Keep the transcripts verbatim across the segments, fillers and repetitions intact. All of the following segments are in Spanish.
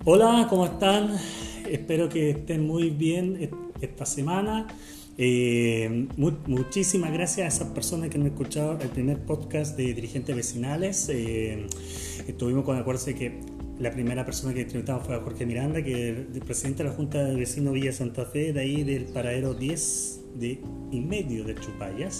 Hola, ¿cómo están? Espero que estén muy bien esta semana. Eh, mu muchísimas gracias a esas personas que han escuchado el primer podcast de dirigentes vecinales. Eh, estuvimos con acuerdo de que la primera persona que entrevistamos fue a Jorge Miranda, que es el presidente de la Junta de Vecinos Villa Santa Fe, de ahí del paradero diez de, y medio de Chupayas.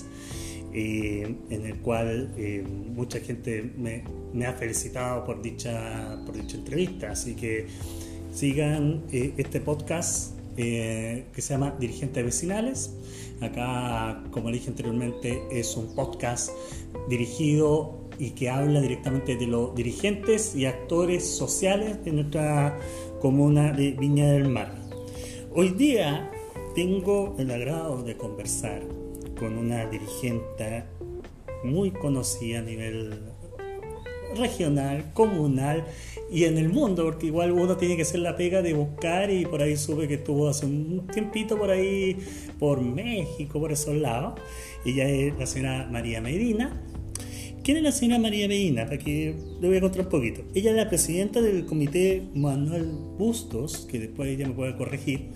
Eh, en el cual eh, mucha gente me, me ha felicitado por dicha, por dicha entrevista, así que sigan eh, este podcast eh, que se llama Dirigentes Vecinales. Acá, como dije anteriormente, es un podcast dirigido y que habla directamente de los dirigentes y actores sociales de nuestra comuna de Viña del Mar. Hoy día tengo el agrado de conversar con una dirigente muy conocida a nivel regional, comunal y en el mundo, porque igual uno tiene que hacer la pega de buscar, y por ahí supe que estuvo hace un tiempito por ahí, por México, por esos lados. Ella es la señora María Medina. ¿Quién es la señora María Medina? Para que le voy a contar un poquito. Ella es la presidenta del comité Manuel Bustos, que después ella me puede corregir,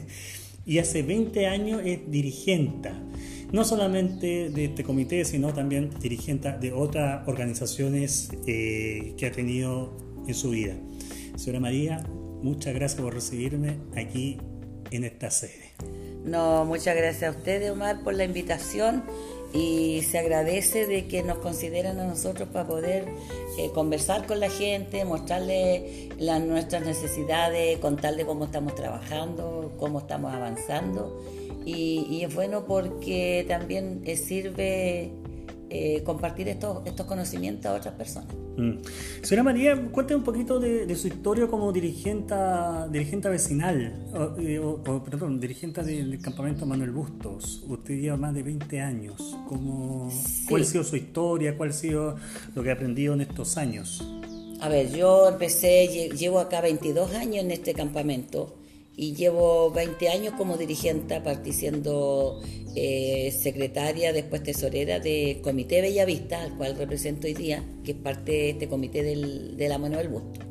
y hace veinte años es dirigente. No solamente de este comité, sino también dirigente de otras organizaciones eh, que ha tenido en su vida. Señora María, muchas gracias por recibirme aquí en esta sede. No, muchas gracias a ustedes, Omar, por la invitación, y se agradece de que nos consideren a nosotros para poder eh, conversar con la gente, mostrarle las, nuestras necesidades, contarle cómo estamos trabajando, cómo estamos avanzando. Y, y es bueno porque también eh, sirve eh, compartir estos, estos conocimientos a otras personas. Mm. Señora María, cuénteme un poquito de, de su historia como dirigente, dirigente vecinal, o, eh, o, o perdón, dirigente del campamento Manuel Bustos. Usted lleva más de veinte años. ¿Cómo, sí. ¿Cuál ha sido su historia? ¿Cuál ha sido lo que ha aprendido en estos años? A ver, yo empecé, llevo acá veintidós años en este campamento. Y llevo veinte años como dirigente, partí siendo eh, secretaria, después tesorera del Comité Bellavista, al cual represento hoy día, que es parte de este comité del, de la Manuel Bustos.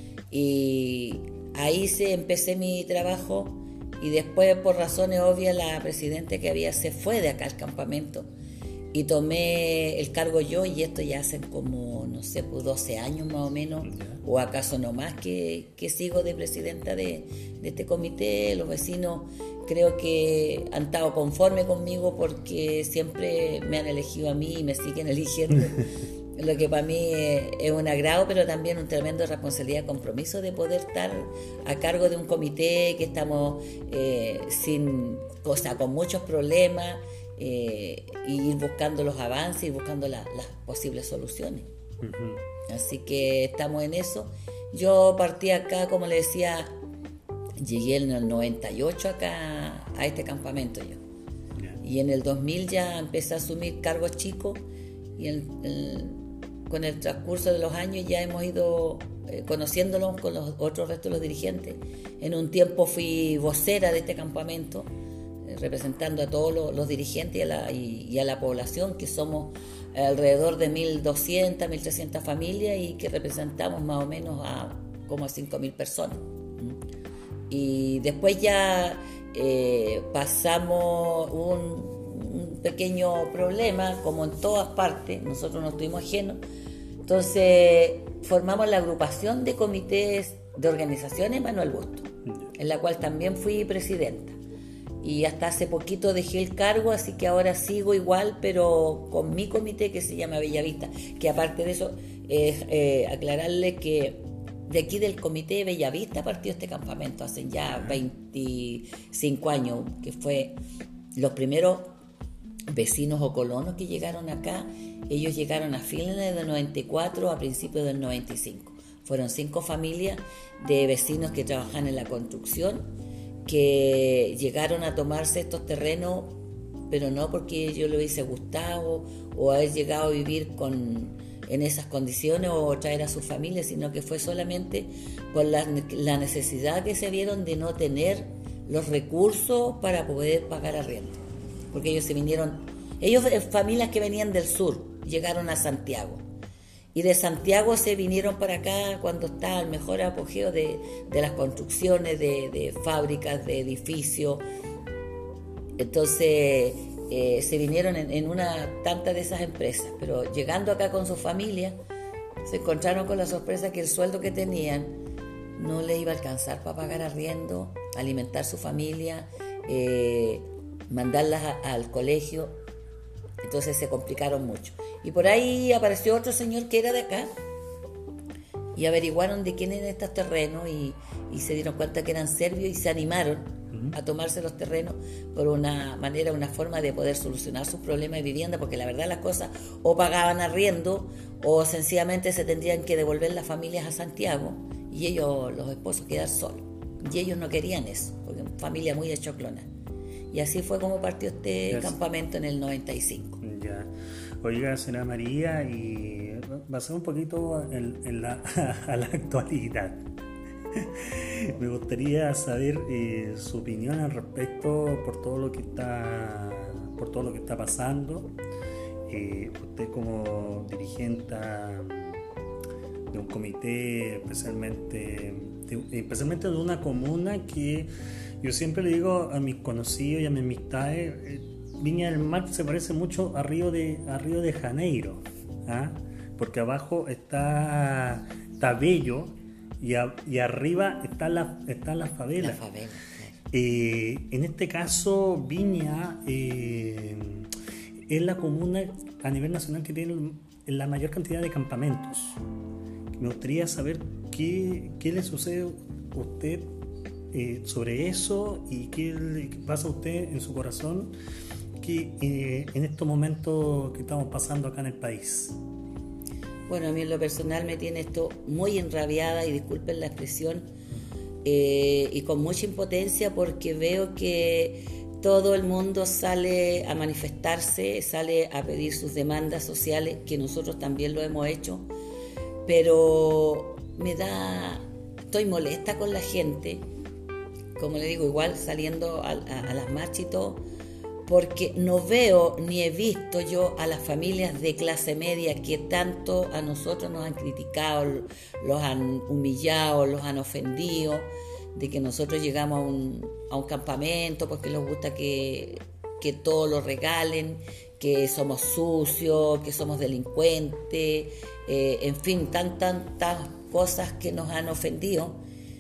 Y ahí se empecé mi trabajo, y después, por razones obvias, la presidenta que había se fue de acá al campamento y tomé el cargo yo, y esto ya hace como, no sé, pues doce años más o menos, o acaso no más, que, que sigo de presidenta de, de este comité. Los vecinos creo que han estado conformes conmigo porque siempre me han elegido a mí y me siguen eligiendo, lo que para mí es un agrado, pero también un tremendo responsabilidad y compromiso de poder estar a cargo de un comité que estamos eh, sin, o sea, con muchos problemas, eh, y ir buscando los avances y buscando la, las posibles soluciones. Uh-huh. Así que estamos en eso. Yo partí acá, como le decía, llegué en el noventa y ocho acá a este campamento yo. Yeah. Y en el dos mil ya empecé a asumir cargos chicos, y el, el, con el transcurso de los años ya hemos ido eh, conociéndolos con los otros restos de los dirigentes. En un tiempo fui vocera de este campamento, eh, representando a todos los, los dirigentes y a, la, y, y a la población, que somos alrededor de mil doscientas, mil trescientas familias, y que representamos más o menos a como a cinco mil personas. Y después ya eh, pasamos un, un pequeño problema, como en todas partes, nosotros no estuvimos ajenos. Entonces formamos la agrupación de comités de organizaciones Manuel Bustos, en la cual también fui presidenta. Y hasta hace poquito dejé el cargo, así que ahora sigo igual, pero con mi comité que se llama Bellavista, que aparte de eso, eh, eh, aclararle que de aquí del comité Bellavista partió este campamento hace ya veinticinco años, que fue los primeros vecinos o colonos que llegaron acá. Ellos llegaron a fines del noventa y cuatro, a principios del noventa y cinco. Fueron cinco familias de vecinos que trabajan en la construcción, que llegaron a tomarse estos terrenos, pero no porque yo le hubiese gustado o haber llegado a vivir con, en esas condiciones o traer a su familia, sino que fue solamente por la, la necesidad que se vieron de no tener los recursos para poder pagar arriendo. Porque ellos se vinieron, ellos familias que venían del sur, llegaron a Santiago. y de Santiago se vinieron para acá cuando estaba el mejor apogeo de, de las construcciones, de, de fábricas, de edificios. Entonces eh, se vinieron en, en una tanta de esas empresas, pero llegando acá con su familia se encontraron con la sorpresa que el sueldo que tenían no les iba a alcanzar para pagar arriendo, alimentar su familia, eh, mandarlas a, al colegio. Entonces se complicaron mucho. Y por ahí apareció otro señor que era de acá y averiguaron de quién eran estos terrenos y, y se dieron cuenta que eran serbios y se animaron uh-huh. a tomarse los terrenos por una manera, una forma de poder solucionar sus problemas de vivienda, porque la verdad las cosas o pagaban arriendo o sencillamente se tendrían que devolver las familias a Santiago y ellos, los esposos, quedar solos. Y ellos no querían eso, porque familia muy choclona. Y así fue como partió este yes. campamento en el noventa y cinco. Ya. Oiga, señora María, y va a ser un poquito en, en la, a la actualidad. Me gustaría saber eh, su opinión al respecto por todo lo que está, por todo lo que está pasando. Eh, usted como dirigente de un comité, especialmente de, especialmente de una comuna que yo siempre le digo a mis conocidos y a mis amistades, eh, Viña del Mar se parece mucho a Río de, a Río de Janeiro, ¿ah? Porque abajo está, está Bello y, a, y arriba están las está la favelas. La favela, claro. eh, en este caso, Viña eh, es la comuna a nivel nacional que tiene la mayor cantidad de campamentos. Me gustaría saber qué, qué le sucede a usted eh, sobre eso y qué le pasa a usted en su corazón que, eh, en estos momentos que estamos pasando acá en el país. Bueno, a mí en lo personal me tiene esto muy enrabiada, y disculpen la expresión, eh, y con mucha impotencia, porque veo que todo el mundo sale a manifestarse, sale a pedir sus demandas sociales, que nosotros también lo hemos hecho, pero me da, estoy molesta con la gente, como le digo, igual saliendo a, a, a las marchas y todo, porque no veo ni he visto yo a las familias de clase media que tanto a nosotros nos han criticado, los han humillado, los han ofendido, de que nosotros llegamos a un, a un campamento porque les gusta que, que todo lo regalen, que somos sucios, que somos delincuentes, eh, en fin, tan, tantas cosas que nos han ofendido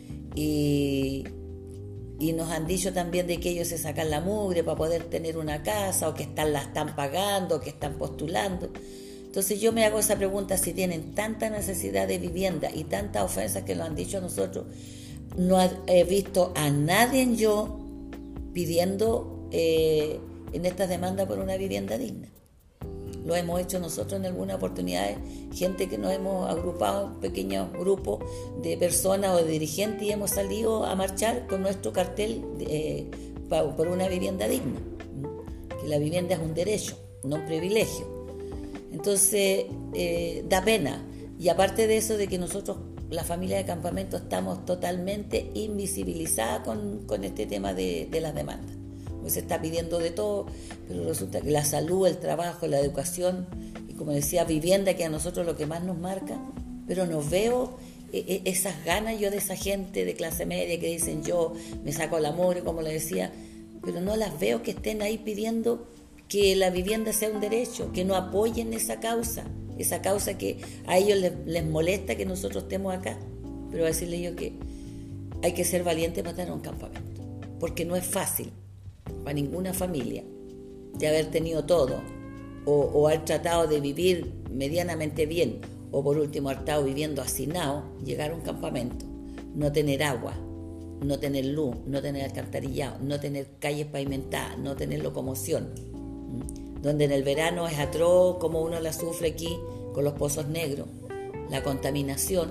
y, y nos han dicho también de que ellos se sacan la mugre para poder tener una casa, o que están, la están pagando, o que están postulando. Entonces yo me hago esa pregunta: si tienen tanta necesidad de vivienda y tantas ofensas que nos han dicho a nosotros, no he visto a nadie yo pidiendo eh, en estas demandas por una vivienda digna. Lo hemos hecho nosotros en algunas oportunidades, gente que nos hemos agrupado en pequeños grupos de personas o de dirigentes y hemos salido a marchar con nuestro cartel eh, por una vivienda digna. Que la vivienda es un derecho, no un privilegio. Entonces eh, da pena. Y aparte de eso, de que nosotros, la familia de campamento, estamos totalmente invisibilizadas con, con este tema de, de las demandas. Pues se está pidiendo de todo, pero resulta que la salud, el trabajo, la educación y, como decía, vivienda, que a nosotros lo que más nos marca, pero no veo eh, esas ganas yo de esa gente de clase media que dicen yo me saco la mugre, como le decía, pero no las veo que estén ahí pidiendo que la vivienda sea un derecho, que no apoyen esa causa, esa causa que a ellos les, les molesta que nosotros estemos acá. Pero voy a decirle yo que hay que ser valiente para tener un campamento, porque no es fácil para ninguna familia de haber tenido todo o, o haber tratado de vivir medianamente bien, o por último haber estado viviendo hacinado, llegar a un campamento, no tener agua, no tener luz, no tener alcantarillado, no tener calles pavimentadas, no tener locomoción, donde en el verano es atroz como uno la sufre aquí con los pozos negros, la contaminación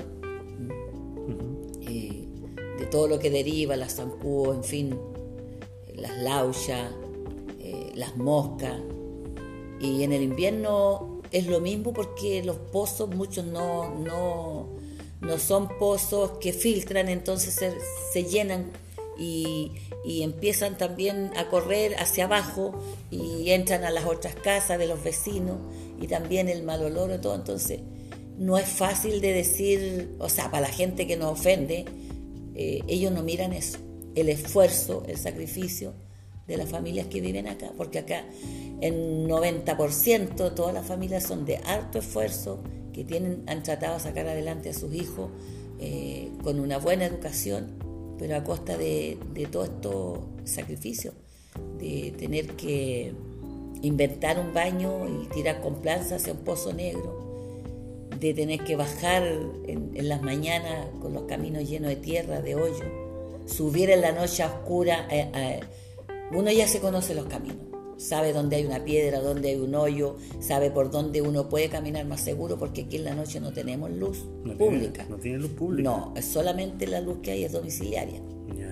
eh, de todo lo que deriva, las zancudos, en fin, las lauchas, eh, las moscas. Y en el invierno es lo mismo, porque los pozos, muchos no, no, no son pozos que filtran, entonces se, se llenan y, y empiezan también a correr hacia abajo y entran a las otras casas de los vecinos, y también el mal olor y todo. Entonces no es fácil de decir, o sea, para la gente que nos ofende, eh, ellos no miran eso, el esfuerzo, el sacrificio de las familias que viven acá, porque acá en noventa por ciento todas las familias son de harto esfuerzo, que tienen, han tratado de sacar adelante a sus hijos eh, con una buena educación, pero a costa de, de todos estos sacrificios, de tener que inventar un baño y tirar con planza hacia un pozo negro, de tener que bajar en, en las mañanas con los caminos llenos de tierra, de hoyo, subir en la noche oscura. Eh, eh, uno ya se conoce los caminos, sabe dónde hay una piedra, dónde hay un hoyo, sabe por dónde uno puede caminar más seguro, porque aquí en la noche no tenemos luz no pública. Tiene, no tiene luz pública. No, es solamente la luz que hay es domiciliaria. Ya.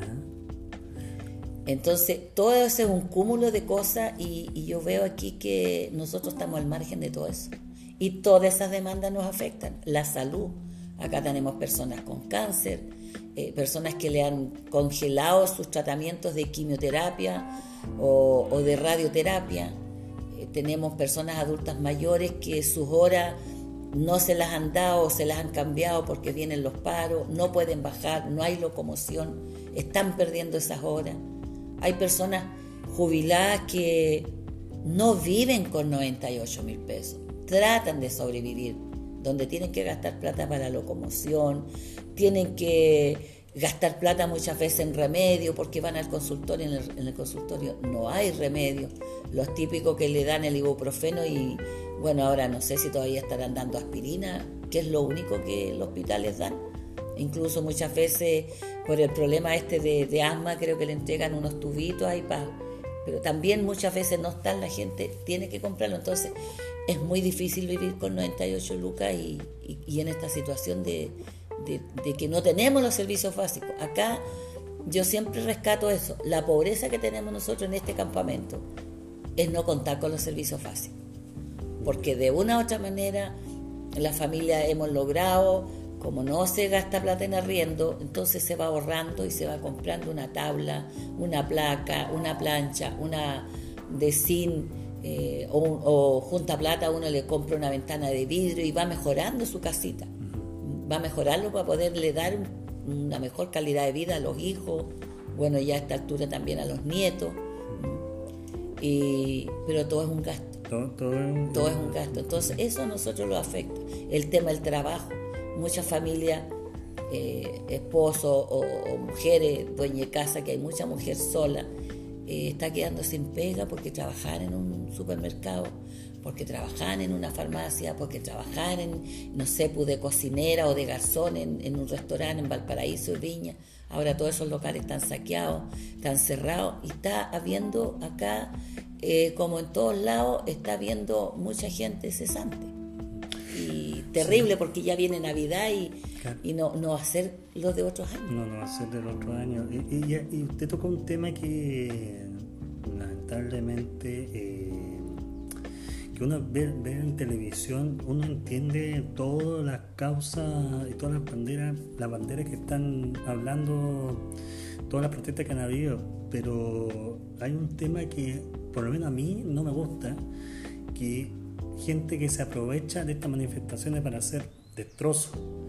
Entonces, todo eso es un cúmulo de cosas y, y yo veo aquí que nosotros estamos al margen de todo eso. Y todas esas demandas nos afectan. La salud. Acá tenemos personas con cáncer, eh, personas que le han congelado sus tratamientos de quimioterapia o, o de radioterapia. Eh, tenemos personas adultas mayores que sus horas no se las han dado o se las han cambiado porque vienen los paros, no pueden bajar, no hay locomoción, están perdiendo esas horas. Hay personas jubiladas que no viven con noventa y ocho mil pesos, tratan de sobrevivir, donde tienen que gastar plata para la locomoción, tienen que gastar plata muchas veces en remedio porque van al consultorio, en el, en el consultorio no hay remedio, los típicos que le dan el ibuprofeno y bueno, ahora no sé si todavía estarán dando aspirina, que es lo único que los hospitales dan. Incluso muchas veces por el problema este de, de asma creo que le entregan unos tubitos ahí para... Pero también muchas veces no están, la gente tiene que comprarlo. Entonces es muy difícil vivir con noventa y ocho lucas y, y, y en esta situación de, de, de que no tenemos los servicios básicos. Acá yo siempre rescato eso. La pobreza que tenemos nosotros en este campamento es no contar con los servicios básicos. Porque de una u otra manera la familia hemos logrado... Como no se gasta plata en arriendo, entonces se va ahorrando y se va comprando una tabla, una placa, una plancha, una de zinc, eh, o, o junta plata, uno le compra una ventana de vidrio y va mejorando su casita. Va a mejorarlo para poderle dar una mejor calidad de vida a los hijos, bueno, ya a esta altura también a los nietos. Y, pero todo es un gasto. Todo, todo, es... todo es un gasto. Entonces eso a nosotros lo afecta. El tema del trabajo. Muchas familias, eh, esposos o, o mujeres, dueñas de casa, que hay mucha mujer sola, eh, está quedando sin pega porque trabajan en un supermercado, porque trabajan en una farmacia, porque trabajan en, no sé, pues de cocinera o de garzón en, en un restaurante en Valparaíso y Viña. Ahora todos esos locales están saqueados, están cerrados y está habiendo acá, eh, como en todos lados, está habiendo mucha gente cesante. Y terrible, sí, porque ya viene Navidad y, claro, y no, no va a ser lo de otros años. No, no va a ser de los otros años. Y, y, y usted tocó un tema que lamentablemente eh, que uno ve, ve en televisión, uno entiende todas las causas y todas las banderas, las banderas que están hablando, todas las protestas que han habido, pero hay un tema que por lo menos a mí no me gusta, que gente que se aprovecha de estas manifestaciones para hacer destrozos,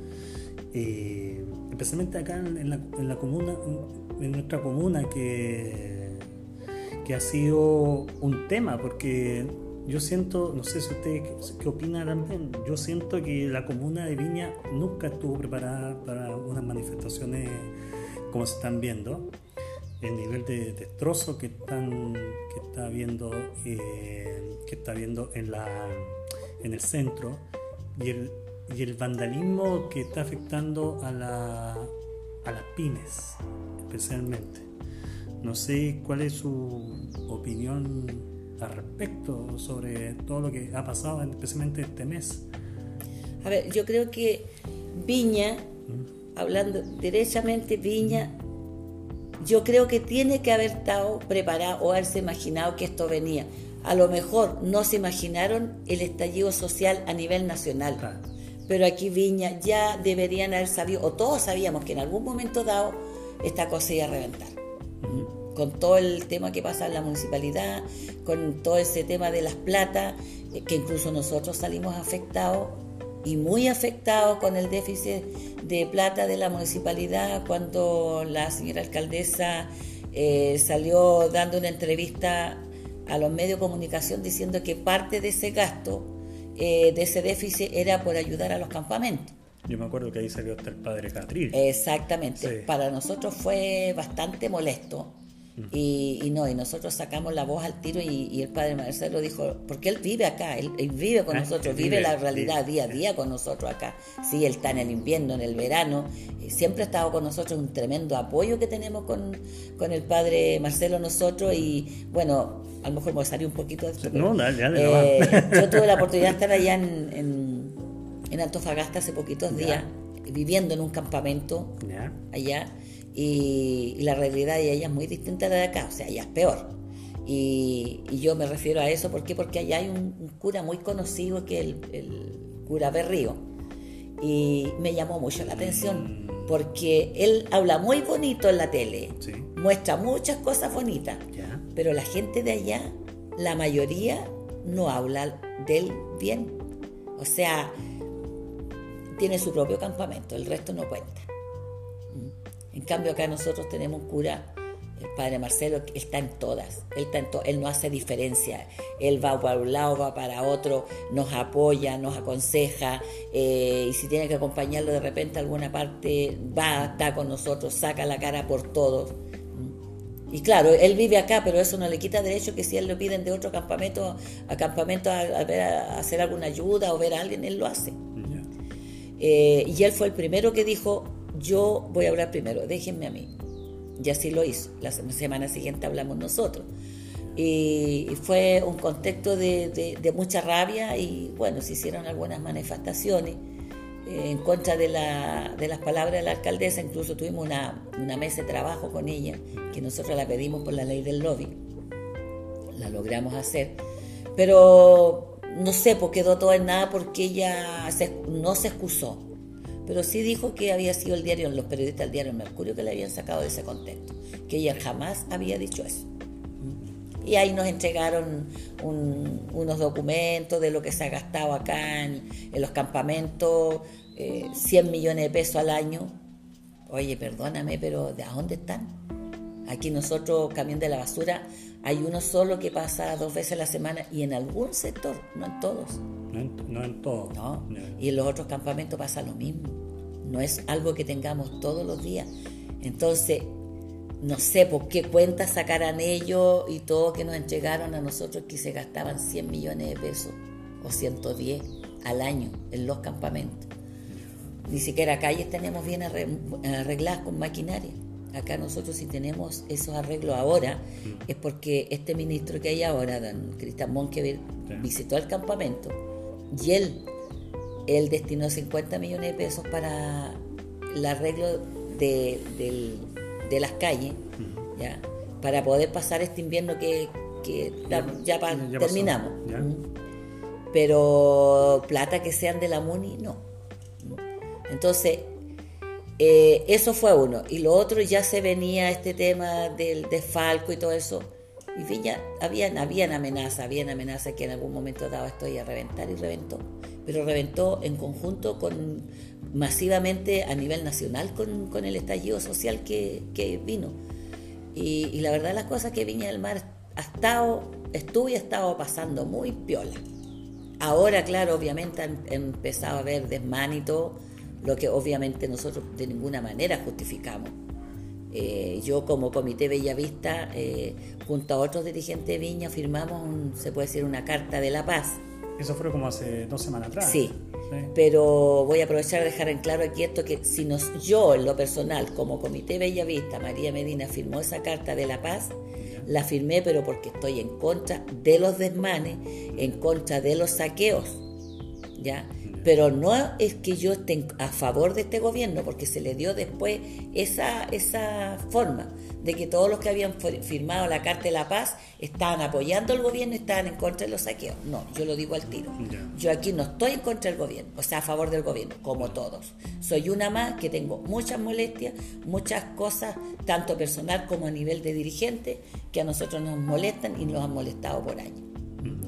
eh, especialmente acá en la, en la comuna, en nuestra comuna, que, que ha sido un tema, porque yo siento, no sé si usted qué opina también, yo siento que la comuna de Viña nunca estuvo preparada para unas manifestaciones como se están viendo. El nivel de destrozo que están que está viendo eh, que está viendo en la en el centro y el y el vandalismo que está afectando a la a las pymes especialmente. No sé cuál es su opinión al respecto sobre todo lo que ha pasado especialmente este mes. A ver, yo creo que Viña, ¿Mm? hablando derechamente, Viña, yo creo que tiene que haber estado preparado o haberse imaginado que esto venía. A lo mejor no se imaginaron el estallido social a nivel nacional, claro, pero aquí Viña ya deberían haber sabido, o todos sabíamos que en algún momento dado esta cosa iba a reventar. Uh-huh. Con todo el tema que pasa en la municipalidad, con todo ese tema de las platas, que incluso nosotros salimos afectados y muy afectados con el déficit de plata de la municipalidad, cuando la señora alcaldesa eh, salió dando una entrevista a los medios de comunicación diciendo que parte de ese gasto, eh, de ese déficit, era por ayudar a los campamentos. Yo me acuerdo que ahí salió hasta el padre Catril. Exactamente. Sí. Para nosotros fue bastante molesto. Y, y no, y nosotros sacamos la voz al tiro y, y el padre Marcelo dijo, porque él vive acá, él, él vive con ah, nosotros, vive, vive la realidad vive, día a día con nosotros acá. Sí, él está en el invierno, en el verano, siempre ha estado con nosotros, un tremendo apoyo que tenemos con, con el padre Marcelo nosotros. Y bueno, a lo mejor me salió un poquito de esto. No, dale, dale, eh, yo tuve la oportunidad de estar allá en, en, en Antofagasta hace poquitos días, yeah. viviendo en un campamento yeah. allá. Y, y la realidad de ella es muy distinta a la de acá, o sea, ella es peor. Y, y yo me refiero a eso, ¿por qué? Porque allá hay un, un cura muy conocido que es el, el cura Berrío. Y me llamó mucho la atención, porque él habla muy bonito en la tele, sí. muestra muchas cosas bonitas, yeah. pero la gente de allá, la mayoría, no habla de él bien. O sea, tiene su propio campamento, el resto no cuenta. En cambio acá nosotros tenemos un cura, el padre Marcelo, que está en todas, él, está en to- él no hace diferencia, él va para un lado, va para otro, nos apoya, nos aconseja, eh, y si tiene que acompañarlo de repente a alguna parte, va, está con nosotros, saca la cara por todos. Y claro, él vive acá, pero eso no le quita derecho que si él lo piden de otro campamento, a campamento a, a, ver, a hacer alguna ayuda o ver a alguien, él lo hace. Yeah. Eh, y él fue el primero que dijo, yo voy a hablar primero, déjenme a mí. Y así lo hizo. La semana siguiente hablamos nosotros. Y fue un contexto de, de, de mucha rabia y bueno, se hicieron algunas manifestaciones eh, en contra de, la, de las palabras de la alcaldesa. Incluso tuvimos una, una mesa de trabajo con ella, que nosotros la pedimos por la ley del lobby. La logramos hacer. Pero no sé, pues quedó todo en nada porque ella se, no se excusó. Pero sí dijo que había sido el diario, los periodistas del diario Mercurio que le habían sacado de ese contexto, que ella jamás había dicho eso. Y ahí nos entregaron un, unos documentos de lo que se ha gastado acá en, en los campamentos, eh, cien millones de pesos al año. Oye, perdóname, pero ¿de a dónde están? Aquí nosotros, camión de la basura, hay uno solo que pasa dos veces a la semana y en algún sector, no en todos. No en, no en todos. No. no. Y en los otros campamentos pasa lo mismo. No es algo que tengamos todos los días. Entonces, no sé por qué cuentas sacarán ellos y todo que nos entregaron a nosotros, que se gastaban cien millones de pesos o ciento diez al año en los campamentos. Ni siquiera calles tenemos bien arregladas con maquinaria. Acá nosotros si tenemos esos arreglos ahora es porque este ministro que hay ahora, don Cristian Monkever, sí. visitó el campamento y él, él destinó cincuenta millones de pesos para el arreglo de, de, de las calles, uh-huh. ¿ya? Para poder pasar este invierno que, que ya, ya, pa, ya terminamos. ¿Ya? Pero plata que sean de la MUNI, no. Entonces, eh, eso fue uno. Y lo otro, ya se venía este tema del desfalco y todo eso. Y Viña, habían, habían amenazas, habían amenazas que en algún momento dado esto iba a reventar y reventó. Pero reventó en conjunto con masivamente a nivel nacional con, con el estallido social que, que vino. Y, y la verdad las cosas que Viña del Mar ha estado, estuvo y ha estado pasando muy piola. Ahora, claro, obviamente han, han empezado a haber desmán y todo, lo que obviamente nosotros de ninguna manera justificamos. Eh, yo como Comité Bellavista, eh, junto a otros dirigentes de Viña, firmamos, un, se puede decir, una carta de la paz. Eso fue como hace dos semanas atrás. Sí, sí. Pero voy a aprovechar de dejar en claro aquí esto, que si nos, yo en lo personal, como Comité Bellavista, María Medina firmó esa carta de la paz, ¿ya? La firmé pero porque estoy en contra de los desmanes, en contra de los saqueos, ¿ya? Pero no es que yo esté a favor de este gobierno, porque se le dio después esa, esa forma de que todos los que habían firmado la Carta de la Paz estaban apoyando al gobierno y estaban en contra de los saqueos. No, yo lo digo al tiro. Yeah. Yo aquí no estoy en contra del gobierno, o sea, a favor del gobierno, como todos. Soy una más que tengo muchas molestias, muchas cosas, tanto personal como a nivel de dirigente, que a nosotros nos molestan y nos han molestado por años.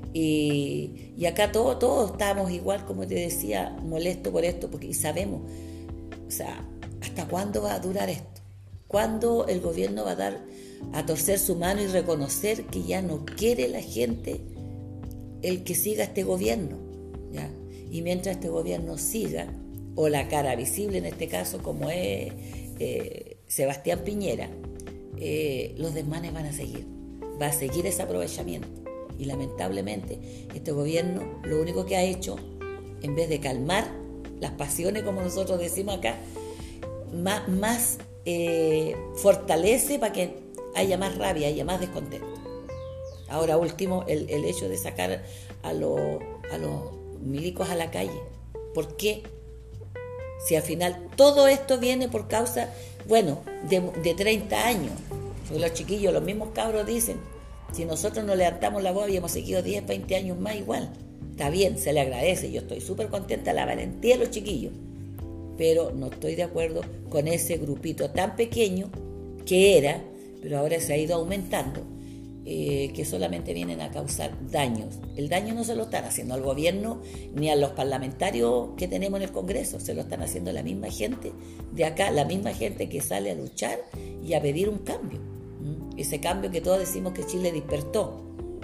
Y, y acá todos todo estábamos igual, como te decía, molestos por esto, porque y sabemos, o sea, ¿hasta cuándo va a durar esto? ¿Cuándo el gobierno va a dar a torcer su mano y reconocer que ya no quiere la gente el que siga este gobierno? ¿Ya? Y mientras este gobierno siga, o la cara visible en este caso, como es eh, Sebastián Piñera, eh, los desmanes van a seguir, va a seguir ese aprovechamiento. Y lamentablemente este gobierno lo único que ha hecho, en vez de calmar las pasiones, como nosotros decimos acá, más, más eh, fortalece para que haya más rabia, haya más descontento. Ahora último, el, el hecho de sacar a, lo, a los milicos a la calle. ¿Por qué? Si al final todo esto viene por causa, bueno, de, de treinta años. Porque los chiquillos, los mismos cabros dicen, si nosotros no levantamos la voz y hemos seguido diez, veinte años más igual. Está bien, se le agradece, yo estoy súper contenta de la valentía de los chiquillos. Pero no estoy de acuerdo con ese grupito tan pequeño que era, pero ahora se ha ido aumentando, eh, que solamente vienen a causar daños. El daño no se lo están haciendo al gobierno ni a los parlamentarios que tenemos en el Congreso, se lo están haciendo la misma gente de acá, la misma gente que sale a luchar y a pedir un cambio. ¿Mm? Ese cambio que todos decimos que Chile despertó.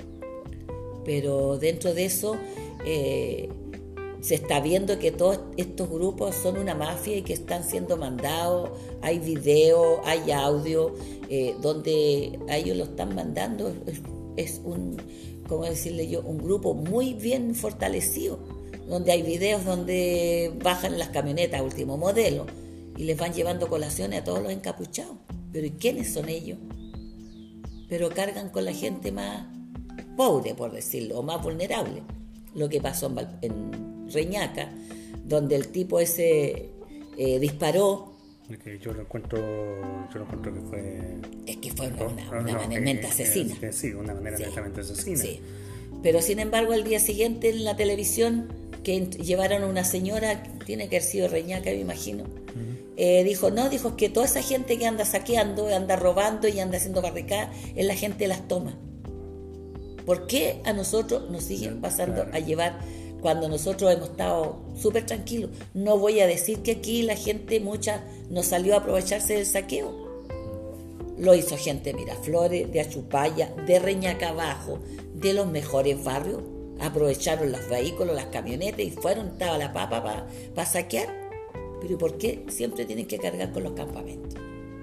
Pero dentro de eso eh, se está viendo que todos estos grupos son una mafia y que están siendo mandados, hay video, hay audio, eh, donde a ellos lo están mandando, es, es un, ¿cómo decirle yo? Un grupo muy bien fortalecido, donde hay videos donde bajan las camionetas último modelo y les van llevando colaciones a todos los encapuchados. Pero ¿y quiénes son ellos? Pero cargan con la gente más pobre, por decirlo, o más vulnerable. Lo que pasó en, Val- en Reñaca, donde el tipo ese eh, disparó. Okay, yo lo encuentro, yo lo encuentro que fue... Es que fue una, no, una, no, una no, manera eh, mente asesina. eh, sí, una manera Sí. netamente asesina. Sí. Pero sin embargo, al día siguiente en la televisión, que ent- llevaron a una señora, tiene que haber sido Reñaca, me imagino, uh-huh. eh, dijo, no, dijo que toda esa gente que anda saqueando, anda robando y anda haciendo barricadas, es la gente de las tomas. ¿Por qué a nosotros nos siguen pasando claro. a llevar cuando nosotros hemos estado súper tranquilos? No voy a decir que aquí la gente, mucha, nos salió a aprovecharse del saqueo. Lo hizo gente de Miraflores, de Achupaya, de Reñaca Abajo, de los mejores barrios. Aprovecharon los vehículos, las camionetas y fueron, estaba la papa para pa saquear. Pero ¿por qué siempre tienen que cargar con los campamentos?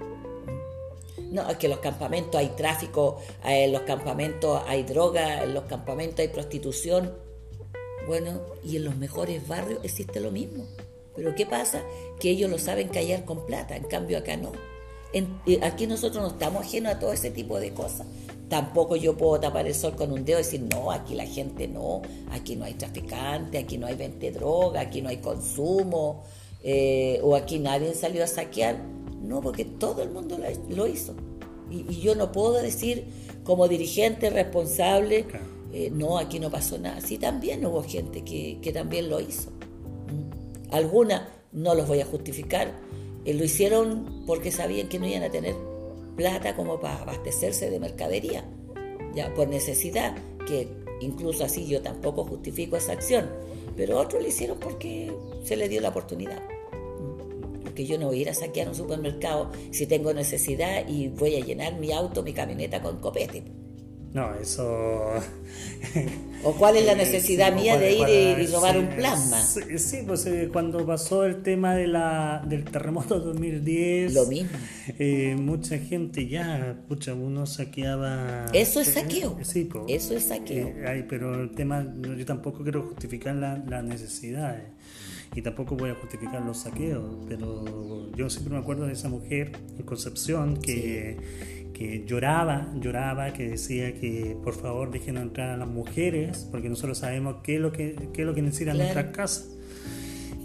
No, es que en los campamentos hay tráfico, en los campamentos hay droga, en los campamentos hay prostitución. Bueno, y en los mejores barrios existe lo mismo. Pero ¿qué pasa? Que ellos lo saben callar con plata, en cambio acá no. En, aquí nosotros no estamos ajenos a todo ese tipo de cosas. Tampoco yo puedo tapar el sol con un dedo y decir, no, aquí la gente no, aquí no hay traficante, aquí no hay venta de droga, aquí no hay consumo, eh, o aquí nadie salió a saquear. No, porque todo el mundo lo, lo hizo. Y, y yo no puedo decir, como dirigente responsable, claro. eh, no, aquí no pasó nada. Sí, también hubo gente que, que también lo hizo. ¿Mm? Algunas, no los voy a justificar, eh, lo hicieron porque sabían que no iban a tener plata como para abastecerse de mercadería, ya por necesidad, que incluso así yo tampoco justifico esa acción, pero otros lo hicieron porque se les dio la oportunidad. Que yo no voy a ir a saquear un supermercado si tengo necesidad y voy a llenar mi auto, mi camioneta con copete. No, eso... ¿O cuál es la necesidad sí, mía de ir para, y robar sí, un plasma? Sí, sí, pues eh, cuando pasó el tema de la, del terremoto dos mil diez... Lo mismo. Eh, mucha gente ya, pucha, uno saqueaba... Eso es saqueo. Eh, sí, pues, eso es saqueo. Eh, ay, pero el tema, yo tampoco quiero justificar la, la necesidad. Eh. Y tampoco voy a justificar los saqueos, pero yo siempre me acuerdo de esa mujer en Concepción que, sí. que lloraba, lloraba, que decía que por favor dejen entrar a las mujeres, porque nosotros sabemos qué es lo que, qué es lo que necesitan claro. nuestras casas.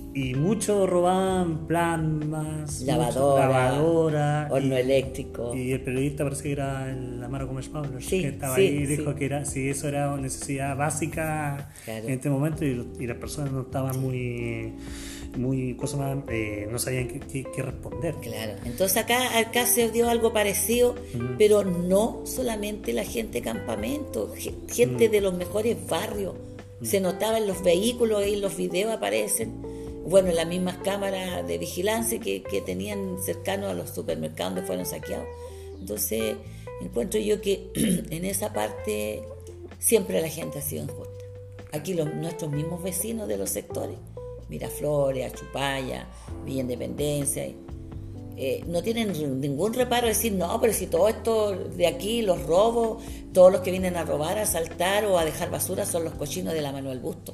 y muchos robaban plasmas, lavadora, lavadora horno y, y y el periodista parece que era el Amaro Gómez Pablo, sí, que estaba sí, ahí y dijo sí. que era, si eso era una necesidad básica, claro, en este momento, y, y las personas no estaban muy, muy cosas más, eh, no sabían qué, qué, qué responder. Claro, entonces acá, acá se dio algo parecido, uh-huh, pero no solamente la gente de campamento, gente uh-huh, de los mejores barrios. Uh-huh. Se notaba en los vehículos y en los videos aparecen, bueno, en las mismas cámaras de vigilancia que, que tenían cercanos a los supermercados donde fueron saqueados. Entonces encuentro yo que en esa parte siempre la gente ha sido injusta. Aquí los, nuestros mismos vecinos de los sectores, Miraflores, Achupaya, Villa Independencia, eh, no tienen ningún reparo de decir, no, pero si todo esto de aquí, los robos, todos los que vienen a robar, a asaltar o a dejar basura son los cochinos de la Manuel Busto.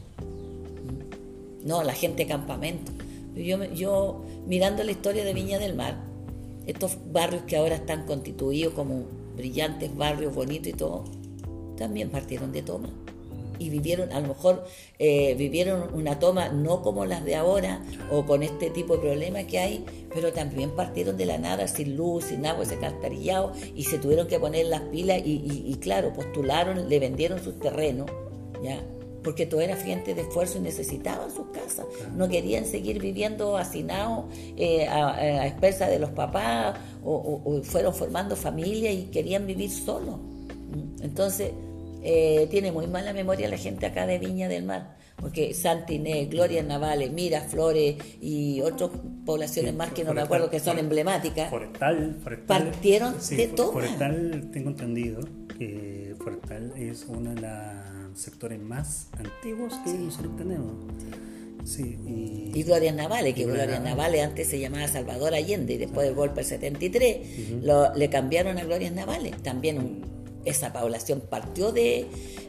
No, la gente de campamento. Yo, yo mirando la historia de Viña del Mar, estos barrios que ahora están constituidos como brillantes barrios bonitos y todo, también partieron de toma. Y vivieron, a lo mejor eh, vivieron una toma no como las de ahora o con este tipo de problemas que hay, pero también partieron de la nada, sin luz, sin agua, ese alcantarillado, y se tuvieron que poner las pilas y, y, y claro, postularon, le vendieron sus terrenos, ¿ya? Porque todo era gente de esfuerzo y necesitaban sus casas, no querían seguir viviendo hacinados eh, a, a expensas de los papás o, o, o fueron formando familia y querían vivir solos. Entonces Eh, tiene muy mala memoria la gente acá de Viña del Mar, porque Santiné, Gloria Navales, Miraflores y otras poblaciones sí, más que no Forestal, me acuerdo que son emblemáticas, Forestal, Forestal partieron sí, de toma. Forestal, tengo entendido que Forestal es uno de los sectores más antiguos que sí, nosotros tenemos. Sí, y, y Gloria Navales, que y Gloria Navales antes se llamaba Salvador Allende y después del golpe del setenta y tres uh-huh, lo, le cambiaron a Gloria Navales, también un esa población partió de,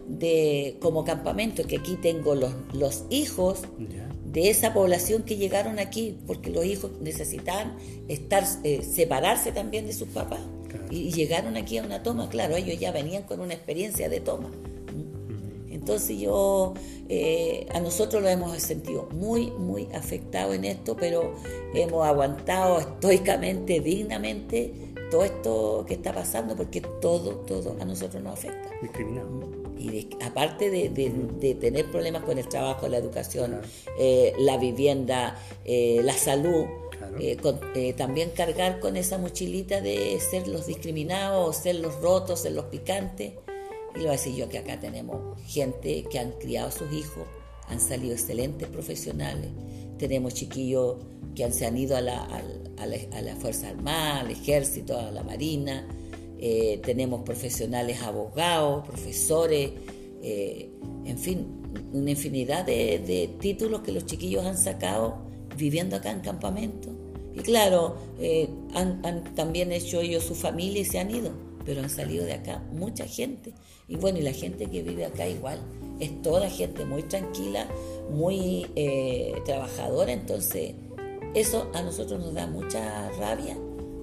de como campamento, que aquí tengo los, los hijos yeah. de esa población que llegaron aquí, porque los hijos necesitaban estar eh, separarse también de sus papás, claro. y, y llegaron aquí a una toma, claro, ellos ya venían con una experiencia de toma. Uh-huh. Entonces yo, eh, a nosotros lo hemos sentido muy, muy afectado en esto, pero hemos aguantado estoicamente, dignamente, todo esto que está pasando, porque todo, todo a nosotros nos afecta. Discriminado. Y de, aparte de, de, de tener problemas con el trabajo, la educación, claro. eh, la vivienda, eh, la salud, claro. eh, con, eh, también cargar con esa mochilita de ser los discriminados, ser los rotos, ser los picantes. Y lo voy a decir yo, que acá tenemos gente que han criado a sus hijos, han salido excelentes profesionales, tenemos chiquillos que han, se han ido a la, a, a la, a la Fuerza Armada, al Ejército, a la Marina, eh, tenemos profesionales abogados, profesores, eh, en fin, una infinidad de, de títulos que los chiquillos han sacado viviendo acá en campamento. Y claro, eh, han, han también hecho ellos su familia y se han ido, pero han salido de acá mucha gente. Y bueno, y la gente que vive acá igual, es toda gente muy tranquila, muy eh, trabajadora, entonces eso a nosotros nos da mucha rabia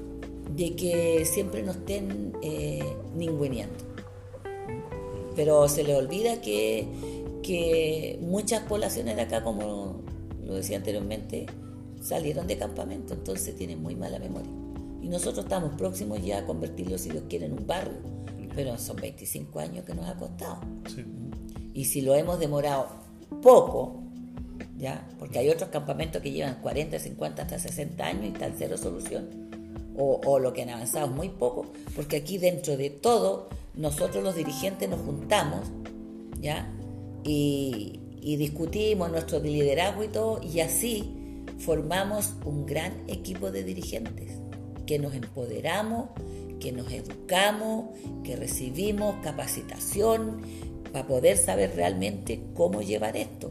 de que siempre nos estén eh, ninguneando. Pero se les olvida que, que muchas poblaciones de acá, como lo decía anteriormente, salieron de campamento, entonces tienen muy mala memoria. Y nosotros estamos próximos ya a convertirlo, si Dios quiere, en un barrio, pero son veinticinco años que nos ha costado. Sí. Y si lo hemos demorado poco, ¿ya? Porque hay otros campamentos que llevan cuarenta, cincuenta, hasta sesenta años y están cero solución, o, o lo que han avanzado muy poco, porque aquí dentro de todo, nosotros los dirigentes nos juntamos, ¿ya? Y, y discutimos nuestro liderazgo y todo, y así formamos un gran equipo de dirigentes, que nos empoderamos, que nos educamos, que recibimos capacitación para poder saber realmente cómo llevar esto.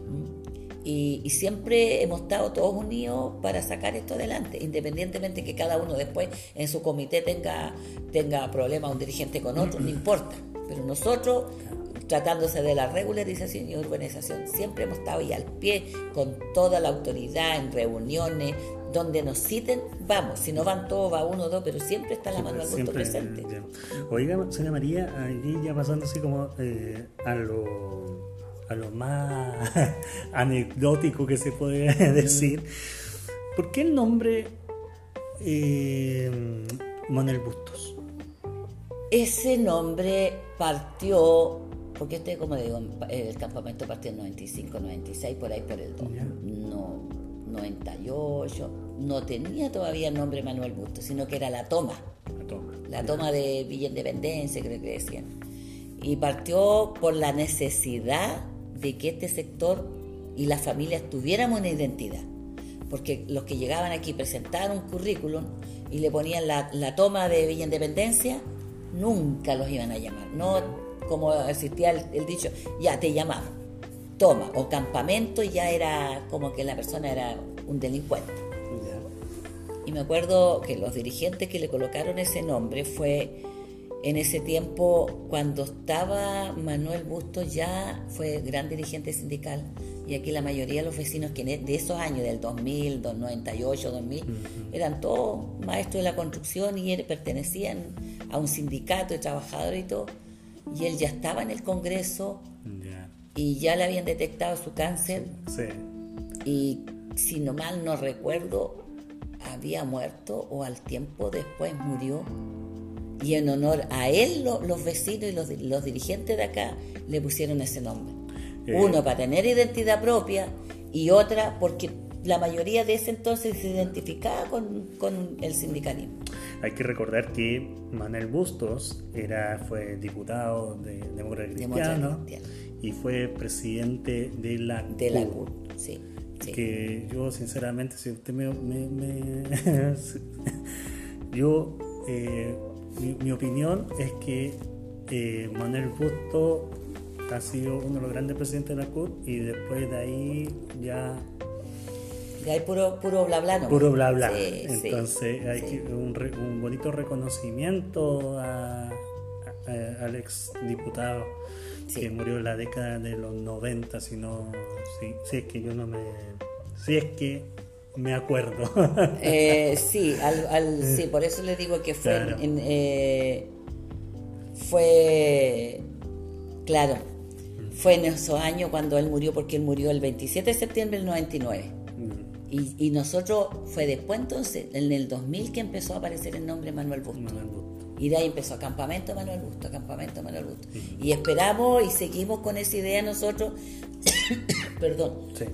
Y, y siempre hemos estado todos unidos para sacar esto adelante, independientemente que cada uno después en su comité tenga, tenga problemas, un dirigente con otro, no importa. Pero nosotros, tratándose de la regularización y urbanización, siempre hemos estado ahí al pie con toda la autoridad en reuniones, donde nos citen, vamos, si no van todos, va uno o dos, pero siempre está la mano al gusto presente. Ya. Oiga, señora María, aquí ya pasando así como eh, a lo a lo más anecdótico que se puede decir. ¿Por qué el nombre eh, Manuel Bustos? Ese nombre partió, porque este, como digo, el campamento partió en noventa y cinco, noventa y seis, por ahí por el dos, yeah. no, noventa y ocho, no tenía todavía el nombre Manuel Bustos, sino que era la toma, la toma, la toma de Villa Independencia, creo que decían, y partió por la necesidad de que este sector y las familias tuviéramos una identidad, porque los que llegaban aquí presentaron un currículum y le ponían la, la toma de Villa Independencia, nunca los iban a llamar, no como existía el, el dicho, ya te llamaban, toma, o campamento, ya era como que la persona era un delincuente. Yeah. Y me acuerdo que los dirigentes que le colocaron ese nombre fue en ese tiempo cuando estaba Manuel Bustos, ya fue gran dirigente sindical, y aquí la mayoría de los vecinos que de esos años, del dos mil, noventa y ocho, dos mil, uh-huh. eran todos maestros de la construcción y pertenecían a un sindicato de trabajadores y todo, y él ya estaba en el Congreso yeah. y ya le habían detectado su cáncer, sí. y si no mal no recuerdo, había muerto o al tiempo después murió, y en honor a él lo, los vecinos y los, los dirigentes de acá le pusieron ese nombre. Eh. Uno para tener identidad propia y otra porque la mayoría de ese entonces se identificaba con, con el sindicalismo. Hay que recordar que Manuel Bustos era, fue diputado de Demócrata Cristiano y fue presidente de la C U T. De la C U T, sí. sí. Que yo sinceramente, si usted me... me, me yo... Eh, Mi, mi opinión es que eh, Manuel Bustos ha sido uno de los grandes presidentes de la C U T y después de ahí ya... Ya hay puro, puro bla bla, ¿no? Puro bla bla. Sí, Entonces sí, hay sí. Que, un, re, un bonito reconocimiento a, a, a, al ex diputado sí. que murió en la década de los noventa, si no... Si, si es que yo no me... Si es que... me acuerdo. eh, sí, al, al, sí, por eso le digo que fue claro. en, en, eh, fue claro, fue en esos años cuando él murió, porque él murió el veintisiete de septiembre del noventa y nueve. Mm. Y, y nosotros, fue después entonces, en el dos mil, que empezó a aparecer el nombre Manuel Bustos. Manuel Bustos. Y de ahí empezó Campamento Manuel Bustos, Campamento Manuel Bustos. Mm. Y esperamos y seguimos con esa idea nosotros, perdón. Sí.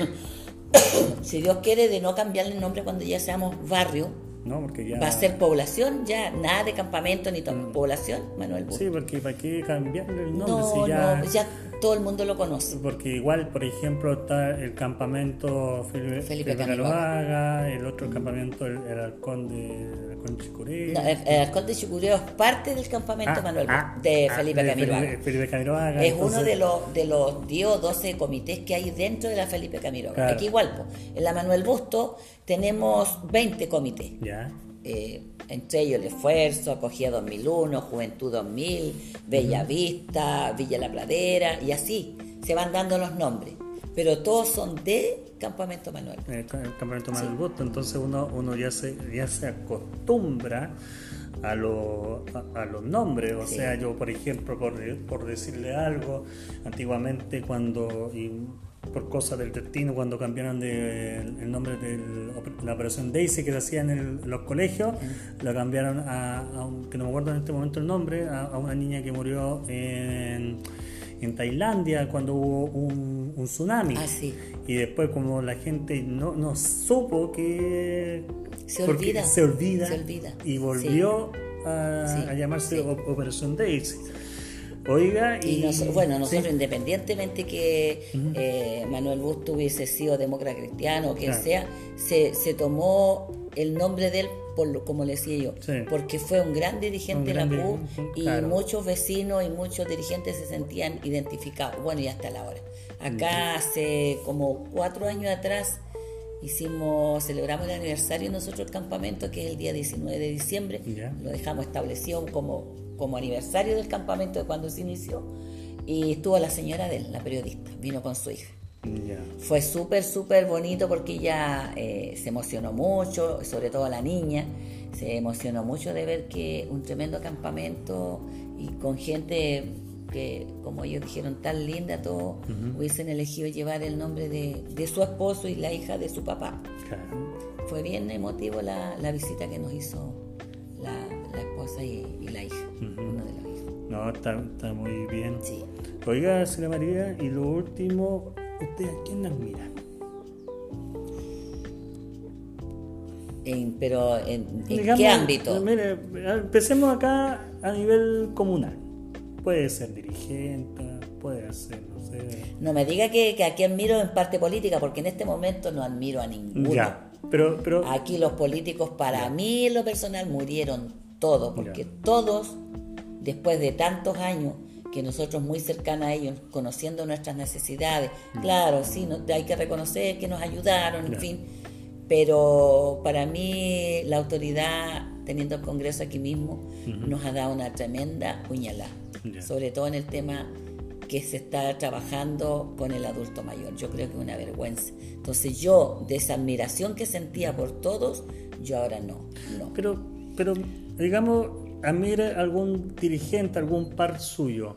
Si Dios quiere, de no cambiarle el nombre cuando ya seamos barrio, no, porque ya... va a ser población, ya nada de campamento ni mm. población, Manuel Bustos. Sí, porque ¿para qué cambiarle el nombre? No, si ya... no, ya todo el mundo lo conoce. Porque igual, por ejemplo, está el campamento Felipe, Felipe Camiroaga, el otro campamento, el, el Halcón de el Halcón de Chicureo. No, el, el Halcón de Chicureo es parte del campamento ah, Manuel ah, Bustos, de ah, Felipe Camiroaga. Felipe, Felipe Camiroaga. Es entonces... uno de los, de los diez o doce comités que hay dentro de la Felipe Camiroaga. Claro. Aquí igual, pues, en la Manuel Bustos tenemos veinte comités. Ya. Eh, entre ellos el Esfuerzo, Acogida dos mil uno, Juventud dos mil, Bella uh-huh. Vista, Villa La Pradera, y así se van dando los nombres, pero todos son de Campamento Manuel. El, el Campamento Manuel sí. Bustos, entonces uno, uno ya, se, ya se acostumbra a, lo, a, a los nombres, o sí. sea, yo por ejemplo, por, por decirle algo, antiguamente cuando... Y, por cosas del destino, cuando cambiaron de, el nombre de la operación Daisy que se hacía en, el, en los colegios, uh-huh. la cambiaron a, a un, que no me acuerdo en este momento el nombre, a, a una niña que murió en, en Tailandia cuando hubo un, un tsunami. Ah, sí. Y después, como la gente no, no supo que se olvida, se olvida, se olvida. Y volvió sí. A, sí. a llamarse sí. Operación Daisy. Oiga, y, y nosotros, bueno, nosotros sí. independientemente que uh-huh. eh, Manuel Bustos hubiese sido demócrata cristiano o quien claro. sea, se, se tomó el nombre de él, por lo, como le decía yo, sí. porque fue un gran dirigente de la C U T y claro. muchos vecinos y muchos dirigentes se sentían identificados, bueno, y hasta la hora. Acá uh-huh. hace como cuatro años atrás hicimos, celebramos el aniversario nosotros del campamento, que es el día diecinueve de diciembre, yeah. lo dejamos establecido como como aniversario del campamento de cuando se inició, y estuvo la señora de él, la periodista, vino con su hija. Yeah. Fue súper, súper bonito porque ella eh, se emocionó mucho, sobre todo la niña, se emocionó mucho de ver que un tremendo campamento y con gente que como ellos dijeron, tan linda todo, uh-huh. hubiesen elegido llevar el nombre de, de su esposo y la hija de su papá. Claro. Fue bien emotivo la, la visita que nos hizo la, la esposa y, y la hija, uh-huh. uno de los hijos. No, está, está muy bien. Sí. Oiga, señora María, y lo último, ¿usted a quién admira? En, pero ¿en, en Digamos, qué ámbito? Mire, empecemos acá a nivel comunal. Puede ser dirigente, puede ser, no sé. No me diga que, que a quién admiro en parte política, porque en este momento no admiro a ninguno. Ya, pero, pero aquí los políticos, para ya. mí en lo personal, murieron todos, porque ya. todos, después de tantos años, que nosotros muy cercanos a ellos, conociendo nuestras necesidades, mm. claro, sí, no, hay que reconocer que nos ayudaron, ya. en fin. Pero para mí la autoridad, teniendo el Congreso aquí mismo, uh-huh. nos ha dado una tremenda puñalada, yeah. sobre todo en el tema que se está trabajando con el adulto mayor. Yo creo que es una vergüenza. Entonces yo, de esa admiración que sentía por todos, yo ahora no. no. Pero, pero digamos, admire algún dirigente, algún par suyo.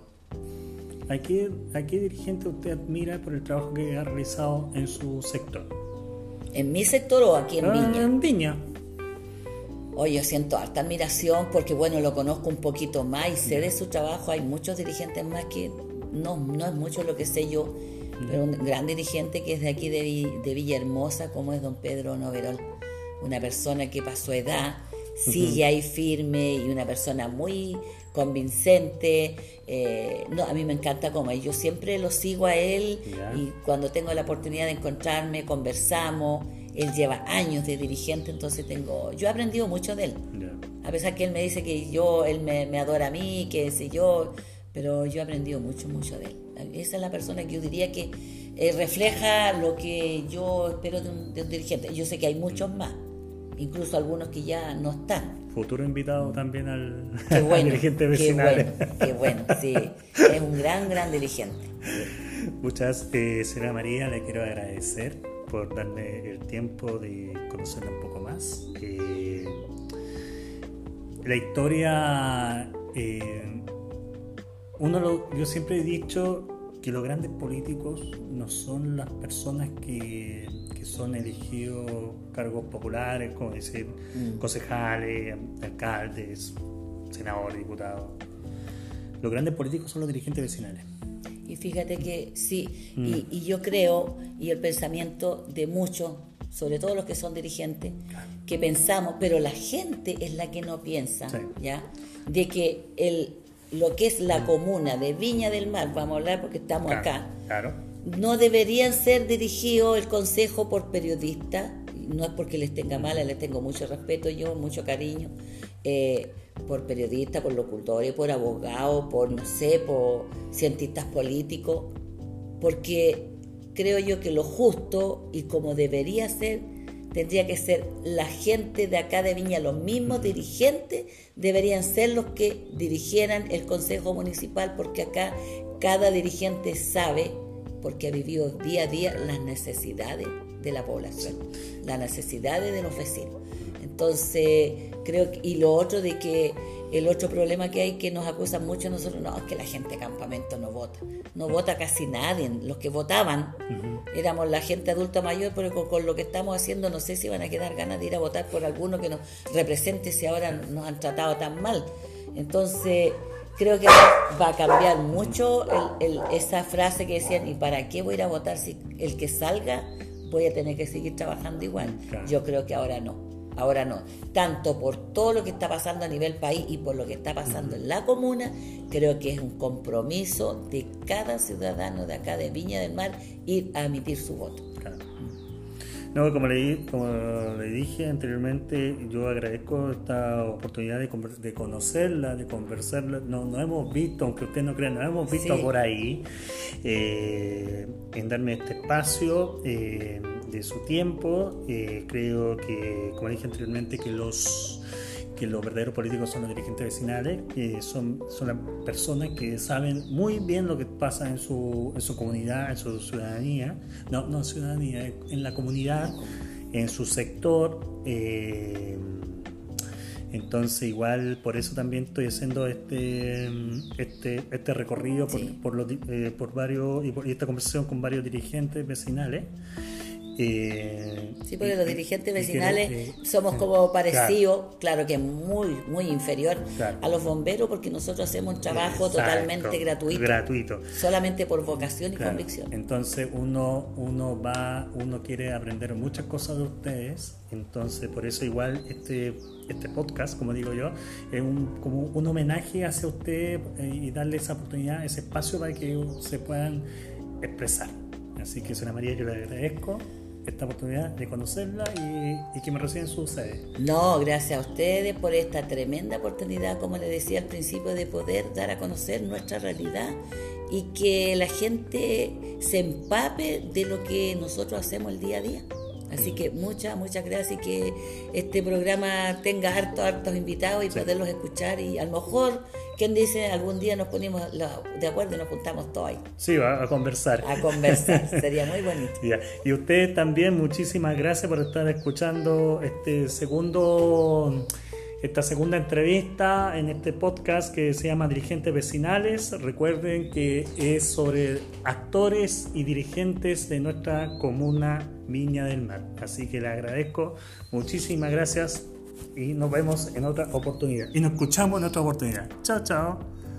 ¿A qué, ¿A qué dirigente usted admira por el trabajo que ha realizado en su sector? ¿En mi sector o aquí en ah, Viña? En Viña. Oye, yo siento harta admiración porque, bueno, lo conozco un poquito más y sé de su trabajo. Hay muchos dirigentes más que no, no es mucho lo que sé yo, mm. pero un gran dirigente que es de aquí de, de Villahermosa, como es don Pedro Noverol. Una persona que pasó edad, sigue uh-huh. ahí firme y una persona muy convincente. Eh, no, a mí me encanta como él. Yo siempre lo sigo a él yeah. y cuando tengo la oportunidad de encontrarme, conversamos. Él lleva años de dirigente, entonces tengo, yo he aprendido mucho de él. Yeah. A pesar que él me dice que yo, él me, me adora a mí, que sé yo, pero yo he aprendido mucho, mucho de él. Esa es la persona que yo diría que eh, refleja lo que yo espero de un, de un dirigente. Yo sé que hay muchos más, incluso algunos que ya no están. Futuro invitado también al, qué bueno, al dirigente vecinal. Qué bueno, qué bueno, sí. Es un gran, gran dirigente. Sí. Muchas, eh, señora María, le quiero agradecer por darme el tiempo de conocerla un poco más. Eh, la historia, eh, uno lo, yo siempre he dicho que los grandes políticos no son las personas que, que son elegidos cargos populares, como decir, mm. concejales, alcaldes, senadores, diputados. Los grandes políticos son los dirigentes vecinales. Y fíjate que sí, mm. y, y yo creo, y el pensamiento de muchos, sobre todo los que son dirigentes, claro. que pensamos, pero la gente es la que no piensa, sí. ¿ya? De que el lo que es la comuna de Viña del Mar, vamos a hablar porque estamos claro, acá, claro. no deberían ser dirigidos el consejo por periodistas, no es porque les tenga mala, les tengo mucho respeto yo, mucho cariño, eh, por periodistas, por locutores, por abogados, por, no sé, por cientistas políticos, porque creo yo que lo justo y como debería ser, tendría que ser la gente de acá de Viña, los mismos uh-huh. dirigentes deberían ser los que dirigieran el Consejo Municipal, porque acá cada dirigente sabe, porque ha vivido día a día las necesidades de la población, las necesidades de los vecinos. Entonces, creo que, y lo otro de que el otro problema que hay que nos acusan mucho a nosotros, no, es que la gente de campamento no vota. No vota casi nadie. Los que votaban uh-huh. éramos la gente adulta mayor, pero con, con lo que estamos haciendo no sé si van a quedar ganas de ir a votar por alguno que nos represente si ahora nos han tratado tan mal. Entonces, creo que va a cambiar mucho el, el, esa frase que decían, ¿y para qué voy a ir a votar si el que salga voy a tener que seguir trabajando igual? Claro. Yo creo que ahora no. Ahora no, tanto por todo lo que está pasando a nivel país y por lo que está pasando en la comuna, creo que es un compromiso de cada ciudadano de acá de Viña del Mar ir a emitir su voto. Claro. No, como le, como le dije anteriormente, yo agradezco esta oportunidad de, de conocerla, de conversarla. No, nos hemos visto, aunque usted no crea, nos hemos visto sí. por ahí, eh, en darme este espacio. Eh, de su tiempo, eh, creo que, como dije anteriormente, que los que los verdaderos políticos son los dirigentes vecinales, que son, son las personas que saben muy bien lo que pasa en su, en su comunidad, en su ciudadanía, no, no ciudadanía, en la comunidad, en su sector, eh, Entonces igual por eso también estoy haciendo este este, este recorrido por, Sí. por, los, eh, por varios y, por, y esta conversación con varios dirigentes vecinales. Eh, Sí, porque y- los y- dirigentes y vecinales quiero, eh, somos eh, como claro, parecidos, claro, que muy, muy inferior Claro. a los bomberos, porque nosotros hacemos un trabajo exacto, totalmente gratuito, gratuito. solamente por vocación y Claro. convicción. Entonces uno, uno va, uno quiere aprender muchas cosas de ustedes, entonces por eso igual este, este podcast, como digo yo, es un, como un homenaje hacia usted eh, y darle esa oportunidad, ese espacio para que se puedan expresar. Así que, señora María, yo le agradezco esta oportunidad de conocerla y, y que me reciban su sede. No, gracias a ustedes por esta tremenda oportunidad, como les decía al principio, de poder dar a conocer nuestra realidad y que la gente se empape de lo que nosotros hacemos el día a día. Así que muchas, muchas gracias y que este programa tenga hartos, hartos invitados y Sí. poderlos escuchar y a lo mejor, quien dice, algún día nos ponemos la- de acuerdo y nos juntamos todos ahí Sí, va a conversar. a conversar, sería muy bonito. Ya. Y ustedes también, muchísimas gracias por estar escuchando este segundo, esta segunda entrevista en este podcast que se llama Dirigentes Vecinales. Recuerden que es sobre actores y dirigentes de nuestra comuna Viña del Mar. Así que les agradezco, muchísimas gracias y nos vemos en otra oportunidad. Y nos escuchamos en otra oportunidad. Chao, chao.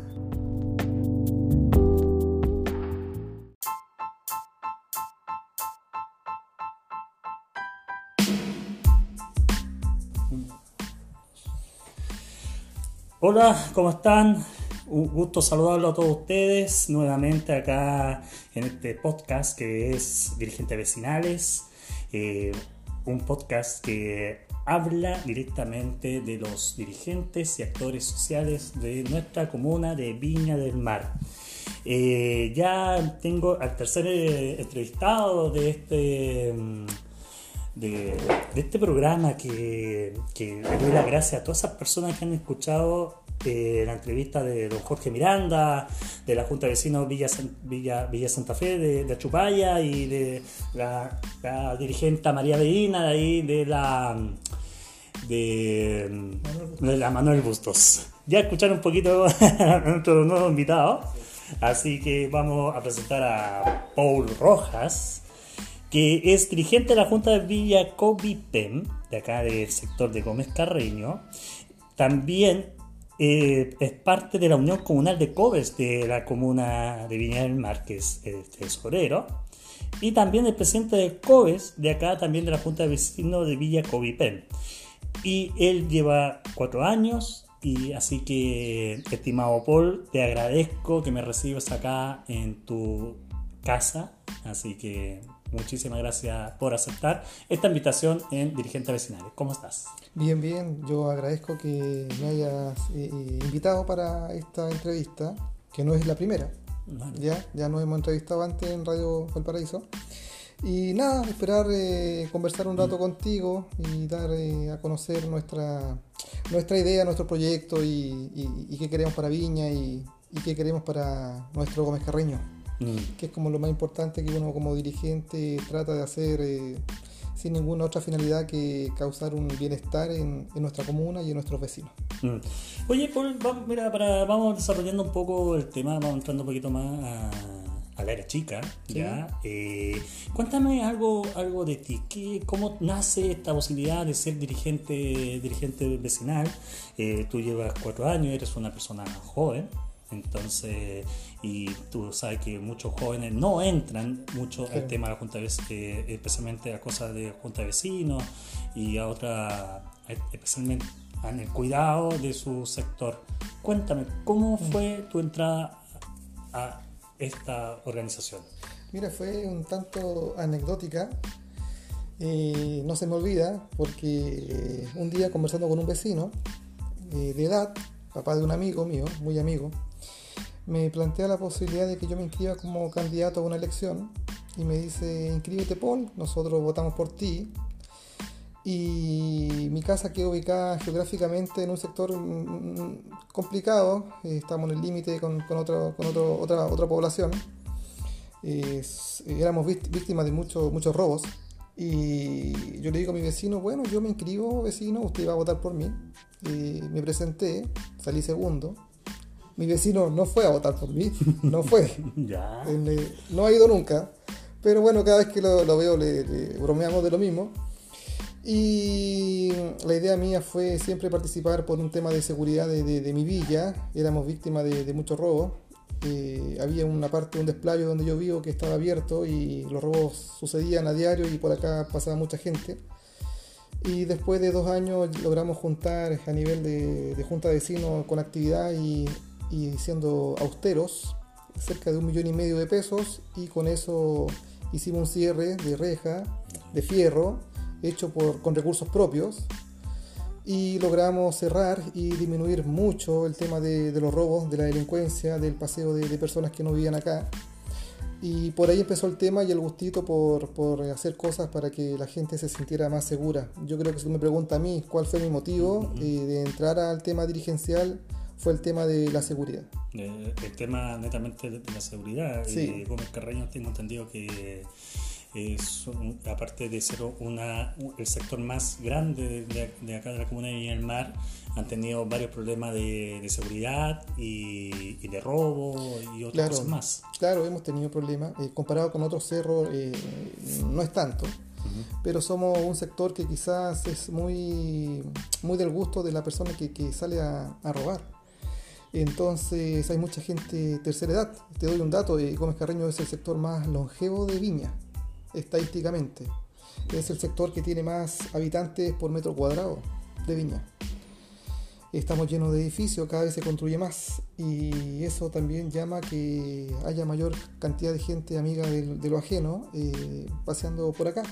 Hola, ¿cómo están? Un gusto saludarlos a todos ustedes nuevamente acá en este podcast que es Dirigentes Vecinales, eh, un podcast que habla directamente de los dirigentes y actores sociales de nuestra comuna de Viña del Mar. Eh, ya tengo al tercer eh, entrevistado de este... mm, De, de este programa que, que le doy las gracias a todas esas personas que han escuchado eh, la entrevista de don Jorge Miranda, de la Junta de Vecinos Villa, San- Villa, Villa Santa Fe de, de Achupaya y de la, la dirigente María Medina de ahí de la de, de la Manuel Bustos. Ya escucharon un poquito a nuestro nuevo invitado, así que vamos a presentar a Paul Rojas, que es dirigente de la Junta de Villa Cobipem, de acá del sector de Gómez Carreño. También eh, es parte de la Unión Comunal de Cobes de la comuna de Viña del Mar, que es el tesorero. Y también el presidente de Cobes, de acá también de la Junta de Vecinos de Villa Cobipem. Y él lleva cuatro años, y así que, estimado Paul, te agradezco que me recibas acá en tu casa, así que muchísimas gracias por aceptar esta invitación en Dirigentes Vecinales. ¿Cómo estás? Bien, bien, yo agradezco que me hayas eh, eh, invitado para esta entrevista, que no es la primera, Bueno, ya, ya nos hemos entrevistado antes en Radio Valparaíso. Y nada, esperar eh, conversar un rato contigo y dar eh, a conocer nuestra, nuestra idea, nuestro proyecto y, y, y qué queremos para Viña y, y qué queremos para nuestro Gómez Carreño, mm, que es como lo más importante que uno como dirigente trata de hacer eh, sin ninguna otra finalidad que causar un bienestar en, en nuestra comuna y en nuestros vecinos. mm. Oye, Paul, vamos, mira, para, vamos desarrollando un poco el tema, vamos entrando un poquito más a, al área chica, Sí. ¿ya? Eh, cuéntame algo, algo de ti. ¿Qué, ¿Cómo nace esta posibilidad de ser dirigente, dirigente vecinal? Eh, tú llevas cuatro años, eres una persona joven. Entonces, y tú sabes que muchos jóvenes no entran mucho al Sí. tema de la Junta de Vecinos, eh, especialmente a cosas de Junta de Vecinos y a otra, especialmente en el cuidado de su sector. Cuéntame, ¿cómo fue tu entrada a esta organización? Mira, fue un tanto anecdótica, eh, no se me olvida, porque eh, un día conversando con un vecino eh, de edad, papá de un amigo mío, muy amigo, me plantea la posibilidad de que yo me inscriba como candidato a una elección y me dice: inscríbete, Paul, nosotros votamos por ti. Y mi casa queda ubicada geográficamente en un sector mm, complicado, eh, estamos en el límite con, con, otro, con otro, otra, otra población. Eh, éramos víctimas de mucho, muchos robos Y yo le digo a mi vecino, bueno, yo me inscribo, vecino, usted va a votar por mí. Y me presenté, salí segundo. Mi vecino no fue a votar por mí, no fue. Ya. Él, eh, no ha ido nunca. Pero bueno, cada vez que lo, lo veo le, le bromeamos de lo mismo. Y la idea mía fue siempre participar por un tema de seguridad de, de, de mi villa. Éramos víctimas de, de muchos robos. Eh, había una parte, un desplayo donde yo vivo que estaba abierto y los robos sucedían a diario y por acá pasaba mucha gente. Y después de dos años logramos juntar a nivel de, de junta de vecinos con actividad y, y siendo austeros, cerca de un millón y medio de pesos, y con eso hicimos un cierre de reja, de fierro, hecho por, con recursos propios, y logramos cerrar y disminuir mucho el tema de, de los robos, de la delincuencia, del paseo de, de personas que no vivían acá. Y por ahí empezó el tema y el gustito por, por hacer cosas para que la gente se sintiera más segura. Yo creo que si tú me preguntas a mí cuál fue mi motivo uh-huh. eh, de entrar al tema dirigencial, fue el tema de la seguridad. Eh, el tema netamente de la seguridad. Sí. Eh, Gómez Carreño, tengo entendido que es, aparte de ser una, el sector más grande de, de acá de la comuna de Viña del Mar, han tenido varios problemas de, de seguridad y, y de robo y otras claro, cosas más. Claro, hemos tenido problemas. Eh, comparado con otros cerros, eh, no es tanto. Uh-huh. Pero somos un sector que quizás es muy, muy del gusto de la persona que, que sale a, a robar. Entonces hay mucha gente tercera edad. Te doy un dato, eh, Gómez Carreño es el sector más longevo de Viña, estadísticamente. Es el sector que tiene más habitantes por metro cuadrado de Viña. Estamos llenos de edificios, cada vez se construye más y eso también llama a que haya mayor cantidad de gente amiga de, de lo ajeno eh, paseando por acá.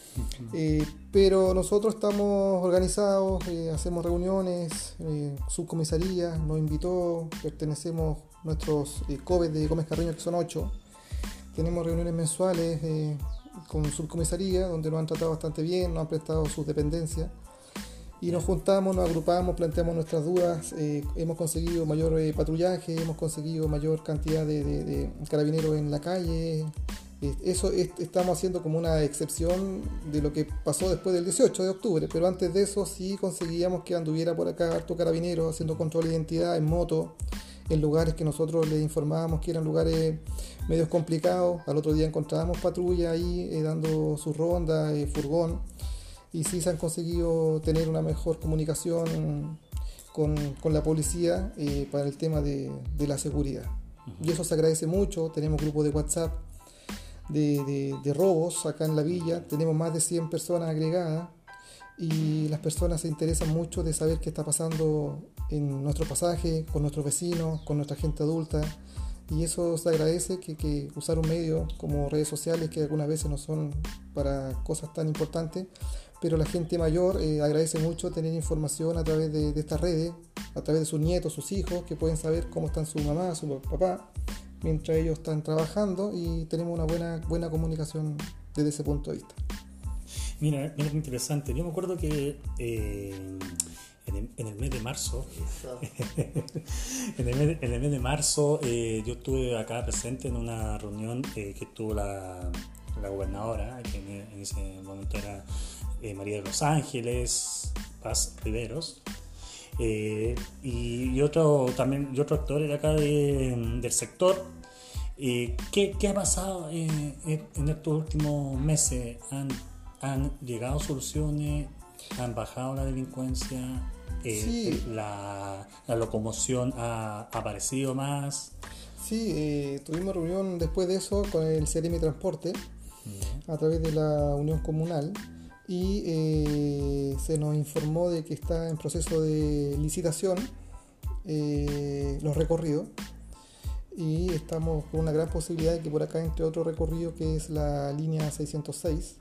Eh, pero nosotros estamos organizados, eh, hacemos reuniones, eh, subcomisaría nos invitó, pertenecemos nuestros eh, C O B E de Gómez Carreño, que son ocho. Tenemos reuniones mensuales eh, con subcomisaría, donde nos han tratado bastante bien, nos han prestado sus dependencias. Y nos juntamos, nos agrupamos, planteamos nuestras dudas, eh, hemos conseguido mayor eh, patrullaje, hemos conseguido mayor cantidad de, de, de carabineros en la calle. Eh, eso es, estamos haciendo como una excepción de lo que pasó después del dieciocho de octubre, pero antes de eso sí conseguíamos que anduviera por acá harto carabinero haciendo control de identidad en moto, en lugares que nosotros les informábamos que eran lugares medios complicados. Al otro día encontrábamos patrulla ahí eh, dando su ronda, eh, furgón. Y sí se han conseguido tener una mejor comunicación con, con la policía eh, para el tema de, de la seguridad. Uh-huh. Y eso se agradece mucho. Tenemos grupos de WhatsApp de, de, de robos acá en la villa. Tenemos más de cien personas agregadas y las personas se interesan mucho de saber qué está pasando en nuestro pasaje, con nuestros vecinos, con nuestra gente adulta. Y eso se agradece, que, que usar un medio como redes sociales, que algunas veces no son para cosas tan importantes, pero la gente mayor eh, agradece mucho tener información a través de, de estas redes, a través de sus nietos, sus hijos, que pueden saber cómo están su mamá, su papá, mientras ellos están trabajando, y tenemos una buena, buena comunicación desde ese punto de vista. Mira, mira qué interesante. Yo me acuerdo que eh, en, el, en el mes de marzo, en, el mes, en el mes de marzo eh, yo estuve acá presente en una reunión eh, que tuvo la, la gobernadora, que en, en ese momento era Eh, María de los Ángeles Paz Riveros, eh, y, y otro también y otro actor de acá de, del sector. Eh, ¿qué, ¿Qué ha pasado eh, en estos últimos meses? ¿Han, han llegado soluciones? ¿Han bajado la delincuencia? Eh, sí. la, la locomoción ha aparecido más? Sí, eh, tuvimos reunión después de eso con el Ceremi Transporte, yeah, a través de la Unión Comunal. Y eh, se nos informó de que está en proceso de licitación eh, los recorridos, y estamos con una gran posibilidad de que por acá entre otro recorrido, que es la línea seiscientos seis,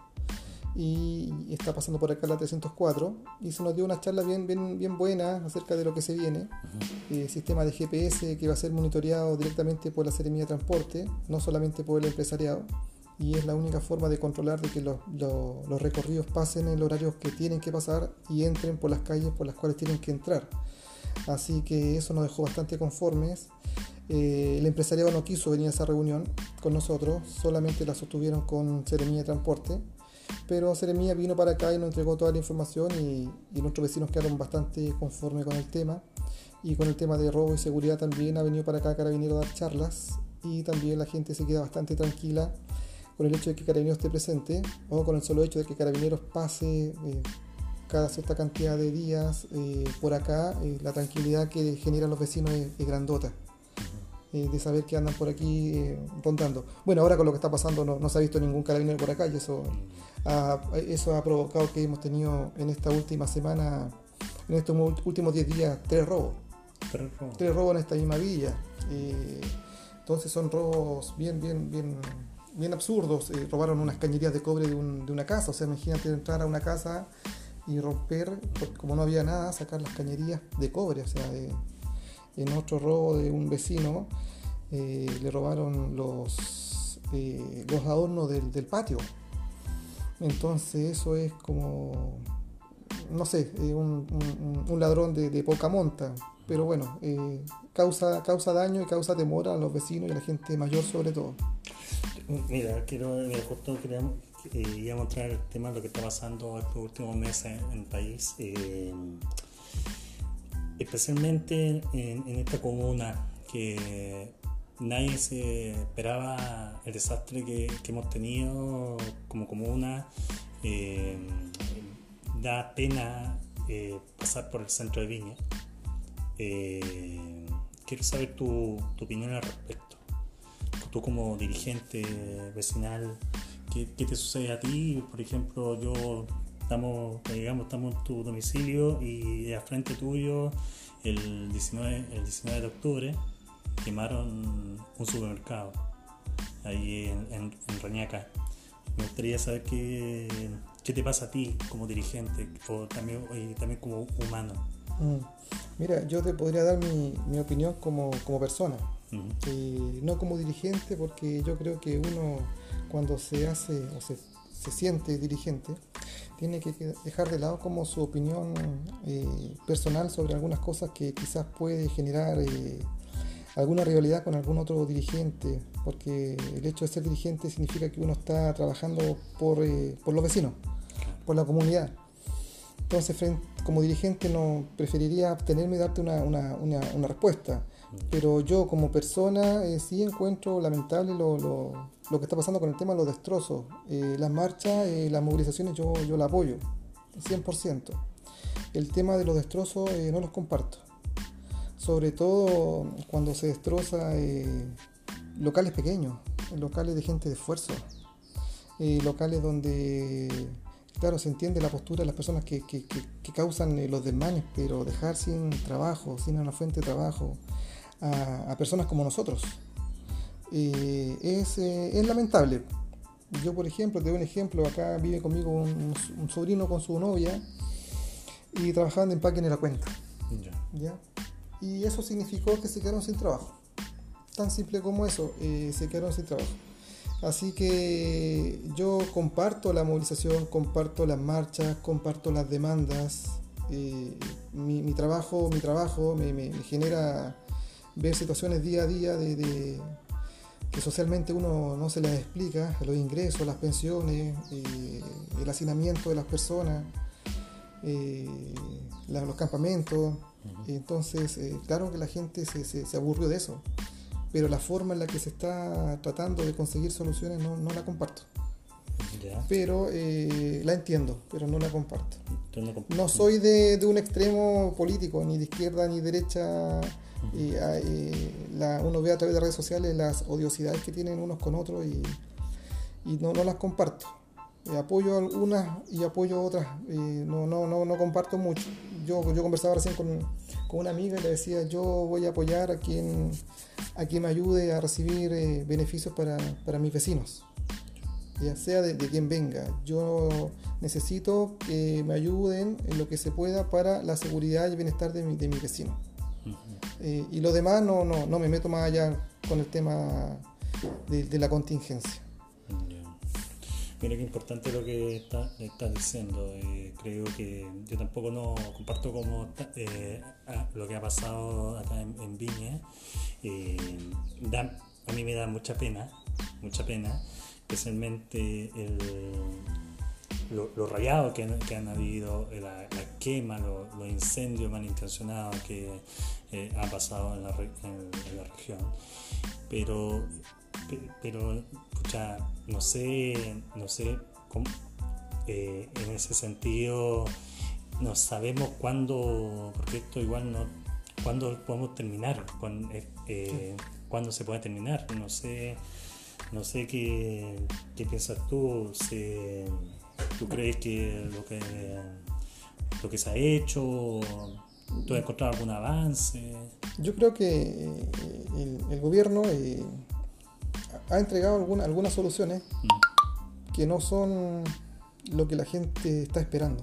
y está pasando por acá la trescientos cuatro, y se nos dio una charla bien, bien, bien buena acerca de lo que se viene. Uh-huh. eh, sistema de G P S que va a ser monitoreado directamente por la Seremía de Transporte, no solamente por el empresariado, y es la única forma de controlar de que los, los, los recorridos pasen en el horario que tienen que pasar y entren por las calles por las cuales tienen que entrar. Así que eso nos dejó bastante conformes. Eh, el empresariado no quiso venir a esa reunión con nosotros, solamente la sostuvieron con Seremía de Transporte, pero Seremía vino para acá y nos entregó toda la información y, y nuestros vecinos quedaron bastante conformes con el tema. Y con el tema de robo y seguridad también ha venido para acá Carabineros a dar charlas y también la gente se queda bastante tranquila con el hecho de que Carabineros esté presente o con el solo hecho de que Carabineros pase eh, cada cierta cantidad de días eh, por acá. Eh, la tranquilidad que generan los vecinos es, es grandota, eh, de saber que andan por aquí eh, rondando. Bueno, ahora con lo que está pasando no, no se ha visto ningún carabinero por acá y eso ha, eso ha provocado que hemos tenido en esta última semana, en estos últimos diez días, tres robos. Tres robos. Tres robos en esta misma villa. Eh, entonces son robos bien, bien, bien, bien absurdos. Eh, robaron unas cañerías de cobre de, un, de una casa. O sea, imagínate entrar a una casa y romper, porque como no había nada, sacar las cañerías de cobre. O sea, eh, en otro robo de un vecino eh, le robaron los, eh, los adornos del, del patio. Entonces eso es como, no sé, eh, un, un, un ladrón de, de poca monta. Pero bueno, eh, causa, causa daño y causa temor a los vecinos y a la gente mayor sobre todo. Mira, quiero, mira, justo queríamos, eh, íbamos a traer el tema de lo que está pasando estos últimos meses en el país, eh, especialmente en, en esta comuna, que nadie se esperaba el desastre que, que hemos tenido como comuna. Eh, da pena eh, pasar por el centro de Viña. Eh, quiero saber tu, tu opinión al respecto. Tú como dirigente vecinal, ¿qué, qué te sucede a ti? Por ejemplo, yo estamos, digamos, estamos en tu domicilio y al frente tuyo el diecinueve, el diecinueve de octubre quemaron un supermercado ahí en, en, en Reñaca. Me gustaría saber qué, qué te pasa a ti como dirigente o también, y también como humano. Mm. Mira, yo te podría dar mi, mi opinión como, como persona, uh-huh. eh, no como dirigente, porque yo creo que uno cuando se hace o se, se siente dirigente tiene que dejar de lado como su opinión eh, personal sobre algunas cosas que quizás puede generar eh, alguna rivalidad con algún otro dirigente, porque el hecho de ser dirigente significa que uno está trabajando por, eh, por los vecinos, por la comunidad. Entonces, como dirigente, no preferiría abstenerme y darte una, una, una, una respuesta. Pero yo, como persona, eh, sí encuentro lamentable lo, lo, lo que está pasando con el tema de los destrozos. Eh, las marchas, eh, las movilizaciones, yo, yo la apoyo, cien por ciento. El tema de los destrozos eh, no los comparto. Sobre todo cuando se destroza eh, locales pequeños, locales de gente de esfuerzo, eh, locales donde... Claro, se entiende la postura de las personas que, que, que, que causan eh, los desmanes, pero dejar sin trabajo, sin una fuente de trabajo a, a personas como nosotros eh, es, eh, es lamentable. Yo, por ejemplo, te doy un ejemplo, acá vive conmigo un, un sobrino con su novia y trabajaban de empaque en la cuenta. Yeah. ¿Ya? Y eso significó que se quedaron sin trabajo. Tan simple como eso, eh, se quedaron sin trabajo. Así que yo comparto la movilización, comparto las marchas, comparto las demandas. Eh, mi, mi trabajo, mi trabajo me, me, me genera ver situaciones día a día de, de que socialmente uno no se les explica, los ingresos, las pensiones, eh, el hacinamiento de las personas, eh, la, los campamentos. Uh-huh. Entonces, eh, claro que la gente se, se, se aburrió de eso. Pero la forma en la que se está tratando de conseguir soluciones no, no la comparto. Ya. Pero eh, la entiendo, pero no la comparto. No, no soy de, de un extremo político, ni de izquierda ni de derecha. Uh-huh. y, eh, la, uno ve a través de redes sociales las odiosidades que tienen unos con otros y, y no, no las comparto. Eh, apoyo algunas y apoyo otras. Eh, no, no, no, no comparto mucho. Yo, yo conversaba recién con, con una amiga y le decía, yo voy a apoyar a quien... a quien me ayude a recibir eh, beneficios para, para mis vecinos, ya sea de, de quien venga. Yo necesito que me ayuden en lo que se pueda para la seguridad y el bienestar de, mi, de mis vecinos. Uh-huh. Eh, y lo demás no, no, no me meto más allá con el tema de, de la contingencia. Mira qué importante lo que estás está diciendo. Eh, creo que yo tampoco no comparto como eh, lo que ha pasado acá en, en Viña. Eh, da, a mí me da mucha pena, mucha pena, especialmente el, lo, lo rayado que, que han habido, la, la quema, lo, los incendios malintencionados que eh, ha pasado en la, en, en la región. Pero, pero pucha, no sé, no sé cómo, eh, en ese sentido no sabemos cuándo, porque esto igual no, cuándo podemos terminar, cuándo, eh, cuándo se puede terminar, no sé, no sé qué, qué piensas tú, si, ¿tú crees que lo que lo que se ha hecho, tú has encontrado algún avance? Yo creo que el, el gobierno eh, ha entregado alguna, algunas soluciones mm. que no son lo que la gente está esperando.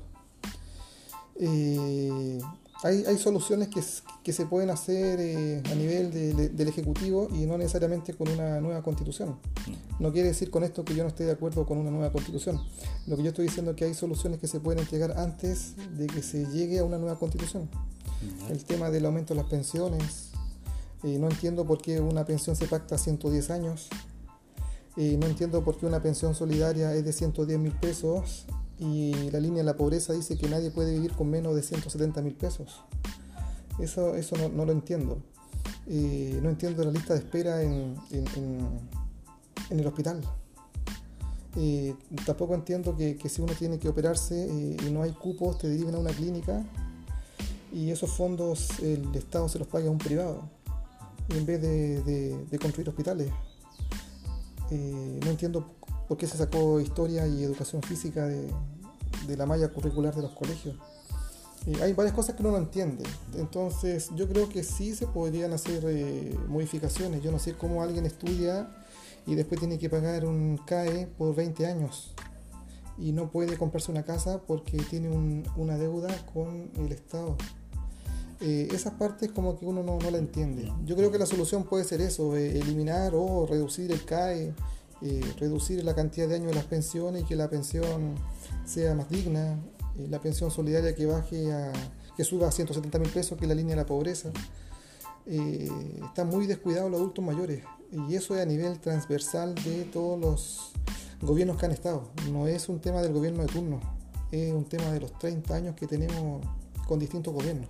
Eh, hay, hay soluciones que, que se pueden hacer eh, a nivel de, de, del Ejecutivo y no necesariamente con una nueva Constitución. No quiere decir con esto que yo no esté de acuerdo con una nueva Constitución. Lo que yo estoy diciendo es que hay soluciones que se pueden entregar antes de que se llegue a una nueva Constitución. Uh-huh. El tema del aumento de las pensiones. Eh, no entiendo por qué una pensión se pacta a ciento diez años. Eh, no entiendo por qué una pensión solidaria es de ciento diez mil pesos y la línea de la pobreza dice que nadie puede vivir con menos de ciento setenta mil pesos. Eso, eso no, no lo entiendo. Eh, no entiendo la lista de espera en, en, en, en el hospital. Eh, tampoco entiendo que, que si uno tiene que operarse eh, y no hay cupos, te deriven a una clínica y esos fondos el Estado se los paga a un privado en vez de, de, de construir hospitales. Eh, no entiendo por qué se sacó historia y educación física de, de la malla curricular de los colegios. Eh, hay varias cosas que uno no entiende. Entonces yo creo que sí se podrían hacer eh, modificaciones. Yo no sé cómo alguien estudia y después tiene que pagar un C A E por veinte años y no puede comprarse una casa porque tiene un, una deuda con el Estado. Eh, esas partes como que uno no, no la entiende. Yo creo que la solución puede ser eso, eh, eliminar o reducir el C A E, eh, reducir la cantidad de años de las pensiones y que la pensión sea más digna, eh, la pensión solidaria que baje a, que suba a ciento setenta mil pesos, que es la línea de la pobreza. Eh, están muy descuidados los adultos mayores y eso es a nivel transversal de todos los gobiernos que han estado. No es un tema del gobierno de turno, es un tema de los treinta años que tenemos con distintos gobiernos.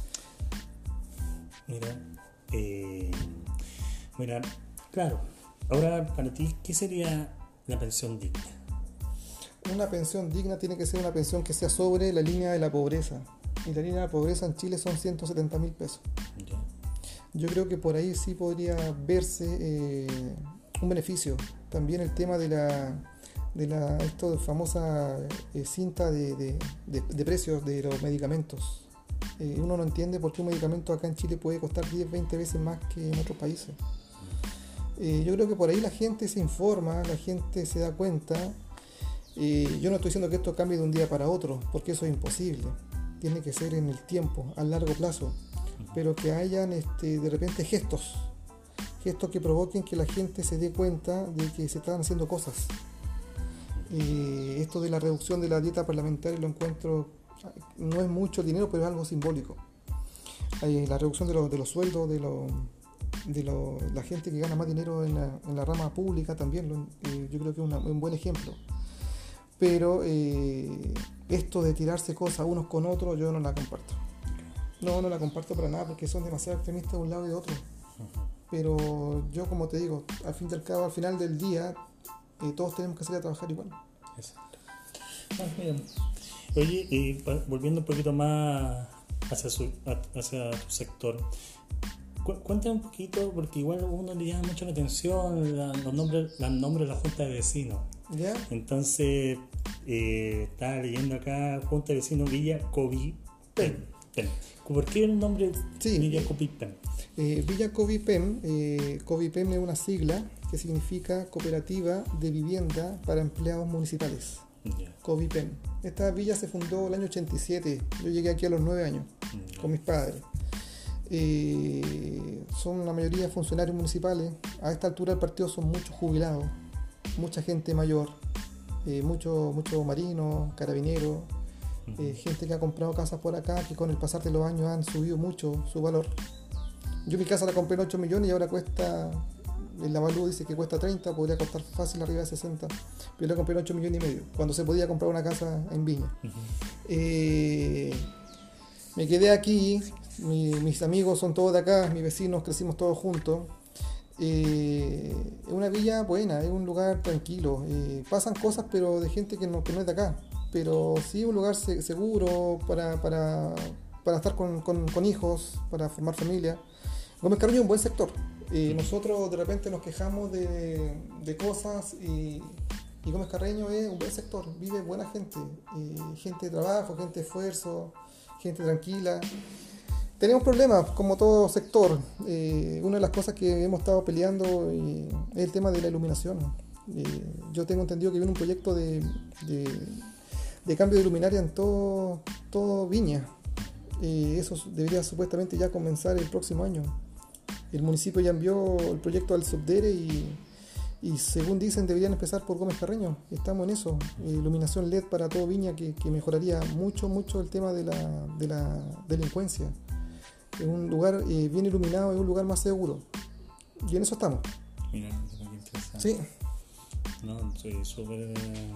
Mira, eh, mira, claro, ahora para ti, ¿qué sería la pensión digna? Una pensión digna tiene que ser una pensión que sea sobre la línea de la pobreza. Y la línea de la pobreza en Chile son ciento setenta mil pesos. Yeah. Yo creo que por ahí sí podría verse eh, un beneficio. También el tema de la, de la esto famosa eh, cinta de, de, de, de precios de los medicamentos. Eh, uno no entiende por qué un medicamento acá en Chile puede costar diez, veinte veces más que en otros países. Eh, yo creo que por ahí la gente se informa, la gente se da cuenta. Eh, yo no estoy diciendo que esto cambie de un día para otro, porque eso es imposible. Tiene que ser en el tiempo, a largo plazo. Pero que hayan este, de repente gestos, gestos que provoquen que la gente se dé cuenta de que se están haciendo cosas. Eh, esto de la reducción de la dieta parlamentaria lo encuentro, no es mucho dinero, pero es algo simbólico. Eh, la reducción de, lo, de los sueldos de, lo, de lo, la gente que gana más dinero en la, en la rama pública también, lo, eh, yo creo que es una, un buen ejemplo. Pero eh, esto de tirarse cosas unos con otros, yo no la comparto. No, no la comparto para nada porque son demasiado extremistas de un lado y de otro. Pero yo, como te digo, al fin y al cabo, al final del día, eh, todos tenemos que salir a trabajar igual. Exacto. Ah, bien. Oye, y volviendo un poquito más hacia, su, hacia tu sector, cu- cuéntame un poquito, porque igual uno le llama mucho la atención la, los nombres, los nombres de la Junta de Vecinos. ¿Ya? Entonces, eh, estaba leyendo acá Junta de Vecinos Villa Covipem. ¿Por qué el nombre sí, Villa Covipem? Eh, Villa Covipem, eh, Covipem es una sigla que significa Cooperativa de Vivienda para Empleados Municipales. Yeah. Covipem. Esta villa se fundó el año ochenta y siete. Yo llegué aquí a los nueve años yeah. con mis padres. Eh, son la mayoría funcionarios municipales. A esta altura del partido son muchos jubilados, mucha gente mayor, eh, muchos mucho marinos, carabineros, uh-huh. eh, gente que ha comprado casas por acá que con el pasar de los años han subido mucho su valor. Yo mi casa la compré en ocho millones y ahora cuesta el Avalúo dice que cuesta treinta, podría costar fácil arriba de sesenta, pero yo la compré en ocho millones y medio, cuando se podía comprar una casa en Viña. Uh-huh. eh, me quedé aquí, mi, mis amigos son todos de acá, mis vecinos, crecimos todos juntos. Eh, es una villa buena, es un lugar tranquilo, eh, pasan cosas pero de gente que no, que no es de acá, pero sí un lugar se, seguro para, para, para estar con, con, con hijos, para formar familia. Gómez Carreño es un buen sector. Eh, nosotros de repente nos quejamos de, de cosas y, y Gómez Carreño es un buen sector, vive buena gente, eh, gente de trabajo, gente de esfuerzo, gente tranquila. Tenemos problemas como todo sector. Eh, una de las cosas que hemos estado peleando eh, es el tema de la iluminación. Eh, yo tengo entendido que viene un proyecto de, de, de cambio de luminaria en todo, todo Viña. Eh, eso debería supuestamente ya comenzar el próximo año. El municipio ya envió el proyecto al Subdere y, y según dicen deberían empezar por Gómez Carreño. Estamos en eso. Eh, iluminación L E D para todo Viña que, que mejoraría mucho, mucho el tema de la, de la delincuencia. Es un lugar eh, bien iluminado, es un lugar más seguro. Y en eso estamos. Mira, qué interesante. Sí. No, soy súper...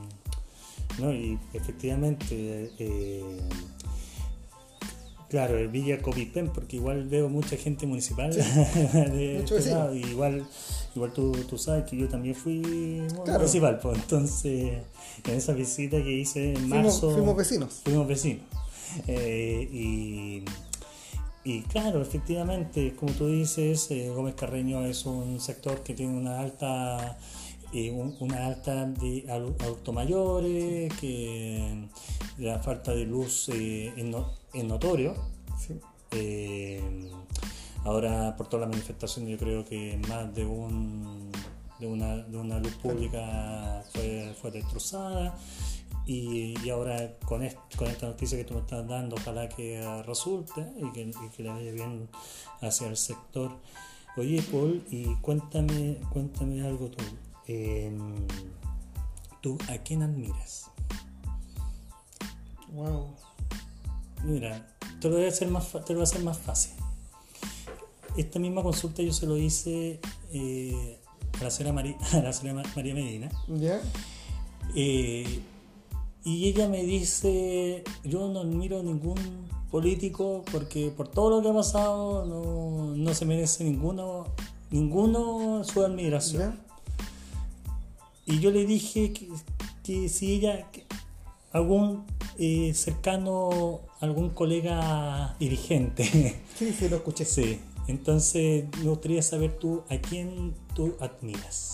No, y efectivamente, eh, claro, el Villa Copipén, porque igual veo mucha gente municipal. Sí. de Mucho este lado, y igual, igual tú, tú sabes que yo también fui claro. municipal, pues entonces, en esa visita que hice en marzo... Fuimos, fuimos vecinos. Fuimos vecinos. Eh, y... Y claro, efectivamente, como tú dices, eh, Gómez Carreño es un sector que tiene una alta eh, un, una alta de adultos mayores, que la falta de luz eh, es, no, es notorio. Sí. Eh, ahora, por toda la manifestación, yo creo que más de un de una, de una luz pública fue, fue destrozada. Y, y ahora con, est, con esta noticia que tú me estás dando, ojalá que uh, resulte y que, y que le vaya bien hacia el sector. Oye, Paul, y cuéntame, cuéntame algo tú. Eh, ¿Tú a quién admiras? Wow. Mira, te lo voy a hacer más, te lo voy a hacer más fácil. Esta misma consulta yo se lo hice eh, a la señora María, a la señora María Medina. ¿Ya? Yeah. Eh, Y ella me dice, yo no admiro ningún político porque por todo lo que ha pasado no, no se merece ninguno, ninguno su admiración. ¿Ya? Y yo le dije que, que si ella, que algún eh, cercano, algún colega dirigente. Sí, sí, lo escuché. Sí, entonces me gustaría saber tú a quién tú admiras.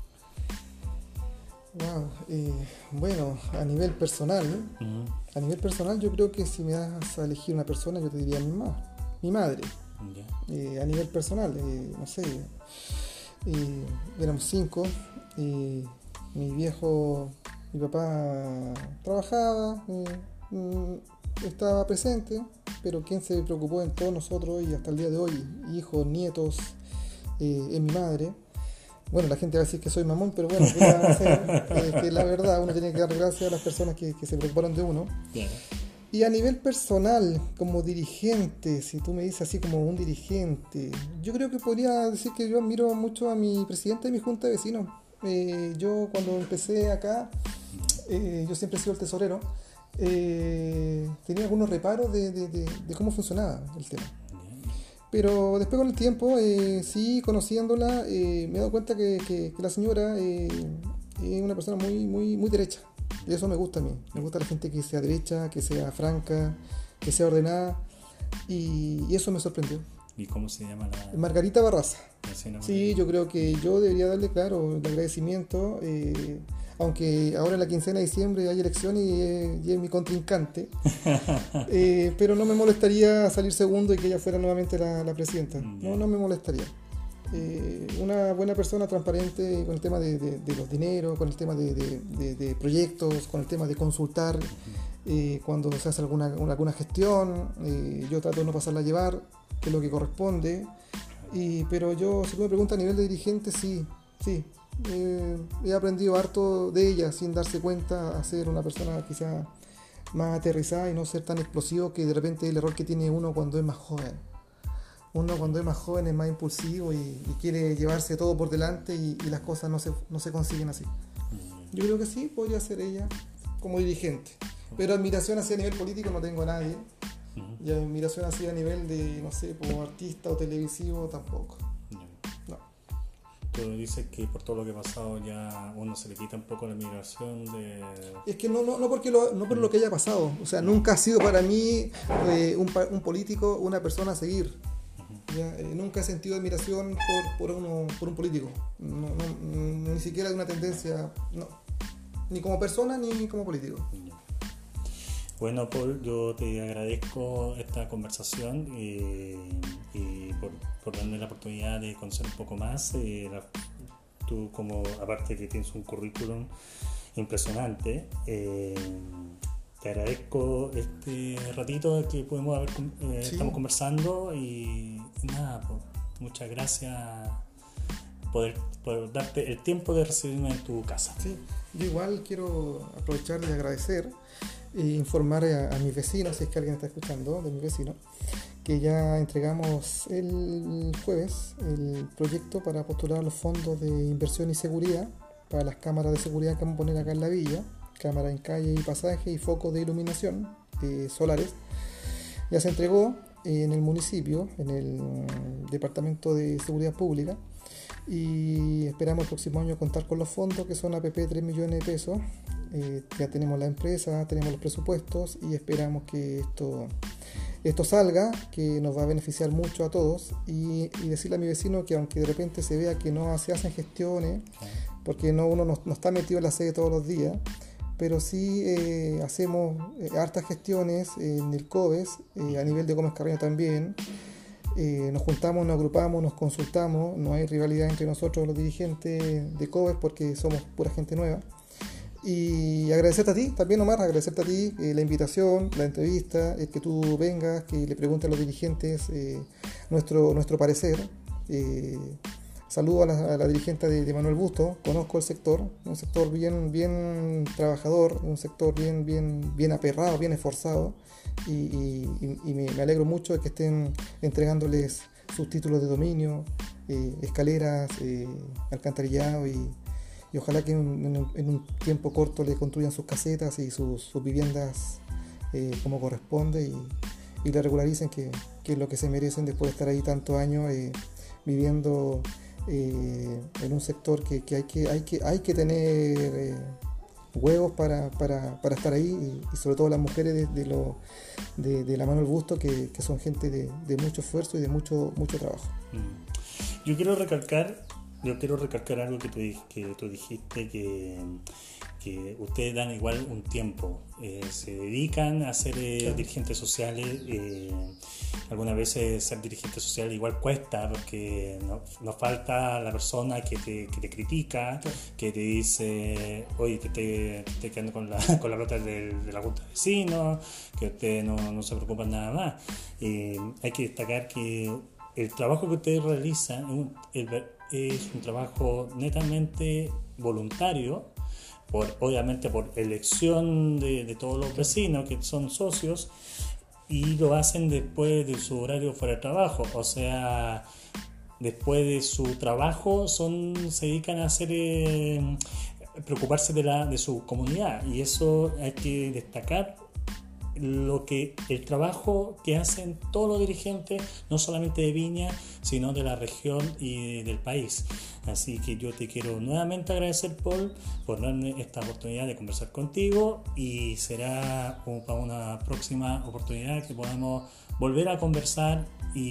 Wow, eh, bueno, a nivel personal, uh-huh. a nivel personal yo creo que si me das a elegir una persona yo te diría mi mamá, mi madre. Yeah. Eh, a nivel personal, eh, no sé, eh, éramos cinco, eh, mi viejo, mi papá trabajaba, eh, estaba presente, pero quien se preocupó en todos nosotros y hasta el día de hoy, hijos, nietos, eh, es mi madre. Bueno, la gente va a decir que soy mamón, pero bueno, ¿qué va a hacer? Eh, que la verdad, uno tiene que dar gracias a las personas que, que se preocuparon de uno. Claro. Y a nivel personal, como dirigente, si tú me dices así como un dirigente, yo creo que podría decir que yo admiro mucho a mi presidente de mi junta de vecinos. Eh, yo cuando empecé acá, eh, yo siempre he sido el tesorero, eh, tenía algunos reparos de, de, de, de cómo funcionaba el tema. Pero después con el tiempo, eh, sí, conociéndola, eh, me he dado cuenta que, que, que la señora eh, es una persona muy, muy, muy derecha. Y eso me gusta a mí. Me gusta la gente que sea derecha, que sea franca, que sea ordenada. Y, y eso me sorprendió. ¿Y cómo se llama la...? Margarita Barraza. Sí, sí, yo creo que yo debería darle, claro, el agradecimiento. Eh, aunque ahora en la quincena de diciembre hay elecciones y es, y es mi contrincante, eh, pero no me molestaría salir segundo y que ella fuera nuevamente la, la presidenta. No, no me molestaría. Eh, una buena persona transparente con el tema de, de, de los dineros, con el tema de, de, de, de proyectos, con el tema de consultar eh, cuando se hace alguna, alguna gestión. Eh, yo trato de no pasarla a llevar, que es lo que corresponde. Y, pero yo, si tú me preguntas a nivel de dirigente, sí, sí. Eh, he aprendido harto de ella sin darse cuenta a ser una persona quizá más aterrizada y no ser tan explosivo, que de repente es el error que tiene uno cuando es más joven. Uno cuando es más joven es más impulsivo y, y quiere llevarse todo por delante y, y las cosas no se, no se consiguen así. Yo creo que sí, podría ser ella como dirigente. Pero admiración así a nivel político no tengo a nadie. Y admiración así a nivel de, no sé, como artista o televisivo tampoco. No. Tú dices que por todo lo que ha pasado ya uno se le quita un poco la admiración de... Es que no, no, no, porque lo, no por lo que haya pasado. O sea, nunca ha sido para mí eh, un, un político una persona a seguir. ¿Ya? Eh, nunca he sentido admiración por, por, uno, por un político. No, no, ni siquiera de una tendencia, no. Ni como persona ni como político. Bueno, Paul, yo te agradezco esta conversación eh, y por, por darme la oportunidad de conocer un poco más. Eh, la, tú, como aparte que tienes un currículum impresionante, eh, te agradezco este ratito que podemos haber, eh, sí. estamos conversando y, y nada, pues, muchas gracias por, por darte el tiempo de recibirme en tu casa. Sí, yo igual quiero aprovechar de agradecer e informar a, a mis vecinos, si es que alguien está escuchando, de mis vecinos, que ya entregamos el jueves el proyecto para postular los fondos de inversión y seguridad para las cámaras de seguridad que vamos a poner acá en la villa, cámaras en calle y pasaje y focos de iluminación eh, solares. Ya se entregó eh, en el municipio, en el Departamento de Seguridad Pública, y esperamos el próximo año contar con los fondos, que son A P P tres millones de pesos. Eh, ya tenemos la empresa, tenemos los presupuestos y esperamos que esto, esto salga, que nos va a beneficiar mucho a todos, y, y decirle a mi vecino que aunque de repente se vea que no se hacen gestiones, porque no, uno no, no está metido en la sede todos los días, pero sí eh, hacemos eh, hartas gestiones en el COBES, eh, a nivel de Gómez Carreño también. Eh, nos juntamos, nos agrupamos, nos consultamos, no hay rivalidad entre nosotros los dirigentes de COBES porque somos pura gente nueva. Y agradecerte a ti, también Omar, agradecerte a ti eh, la invitación, la entrevista, el que tú vengas, que le preguntes a los dirigentes eh, nuestro, nuestro parecer. Eh, saludo a la, a la dirigente de, de Manuel Busto, conozco el sector, un sector bien, bien trabajador, un sector bien, bien, bien aperrado, bien esforzado. Y, y, y me, me alegro mucho de que estén entregándoles sus títulos de dominio, eh, escaleras, eh, alcantarillado y, y ojalá que en, en, en un tiempo corto le construyan sus casetas y sus, sus viviendas eh, como corresponde y, y le regularicen, que, que es lo que se merecen después de estar ahí tantos años eh, viviendo eh, en un sector que, que, hay, que hay que hay que tener eh, huevos para, para, para estar ahí, y, y sobre todo las mujeres de, de, lo, de, de la mano del busto, que, que son gente de, de mucho esfuerzo y de mucho, mucho trabajo. Yo quiero recalcar, yo quiero recalcar algo que tú, que tú dijiste, que, que ustedes dan igual un tiempo, eh, se dedican a ser eh, claro. dirigentes sociales. Eh, algunas veces ser dirigente social igual cuesta, porque no, nos falta la persona que te, que te critica, claro. que te dice, oye, te estoy, te estoy quedando con la, con la plata de, de la junta de vecinos, que ustedes no, no se preocupan nada más. Eh, hay que destacar que el trabajo que ustedes realizan es un, es un trabajo netamente voluntario, por, obviamente por elección de, de todos los vecinos que son socios, y lo hacen después de su horario fuera de trabajo, o sea, después de su trabajo son, se dedican a hacer eh, preocuparse de, la, de su comunidad, y eso hay que destacar lo que el trabajo que hacen todos los dirigentes, no solamente de Viña, sino de la región y del país. Así que yo te quiero nuevamente agradecer, Paul, por darme esta oportunidad de conversar contigo, y será para una próxima oportunidad que podamos volver a conversar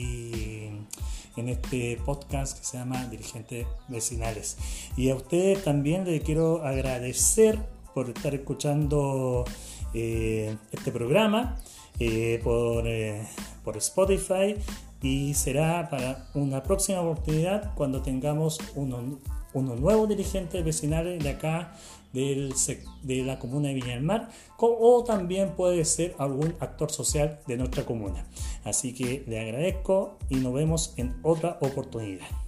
y en este podcast que se llama Dirigentes Vecinales. Y a ustedes también les quiero agradecer por estar escuchando Eh, este programa eh, por, eh, por Spotify, y será para una próxima oportunidad cuando tengamos unos, unos nuevos dirigentes vecinales de acá del, de la comuna de Viña del Mar, o también puede ser algún actor social de nuestra comuna. Así que le agradezco y nos vemos en otra oportunidad.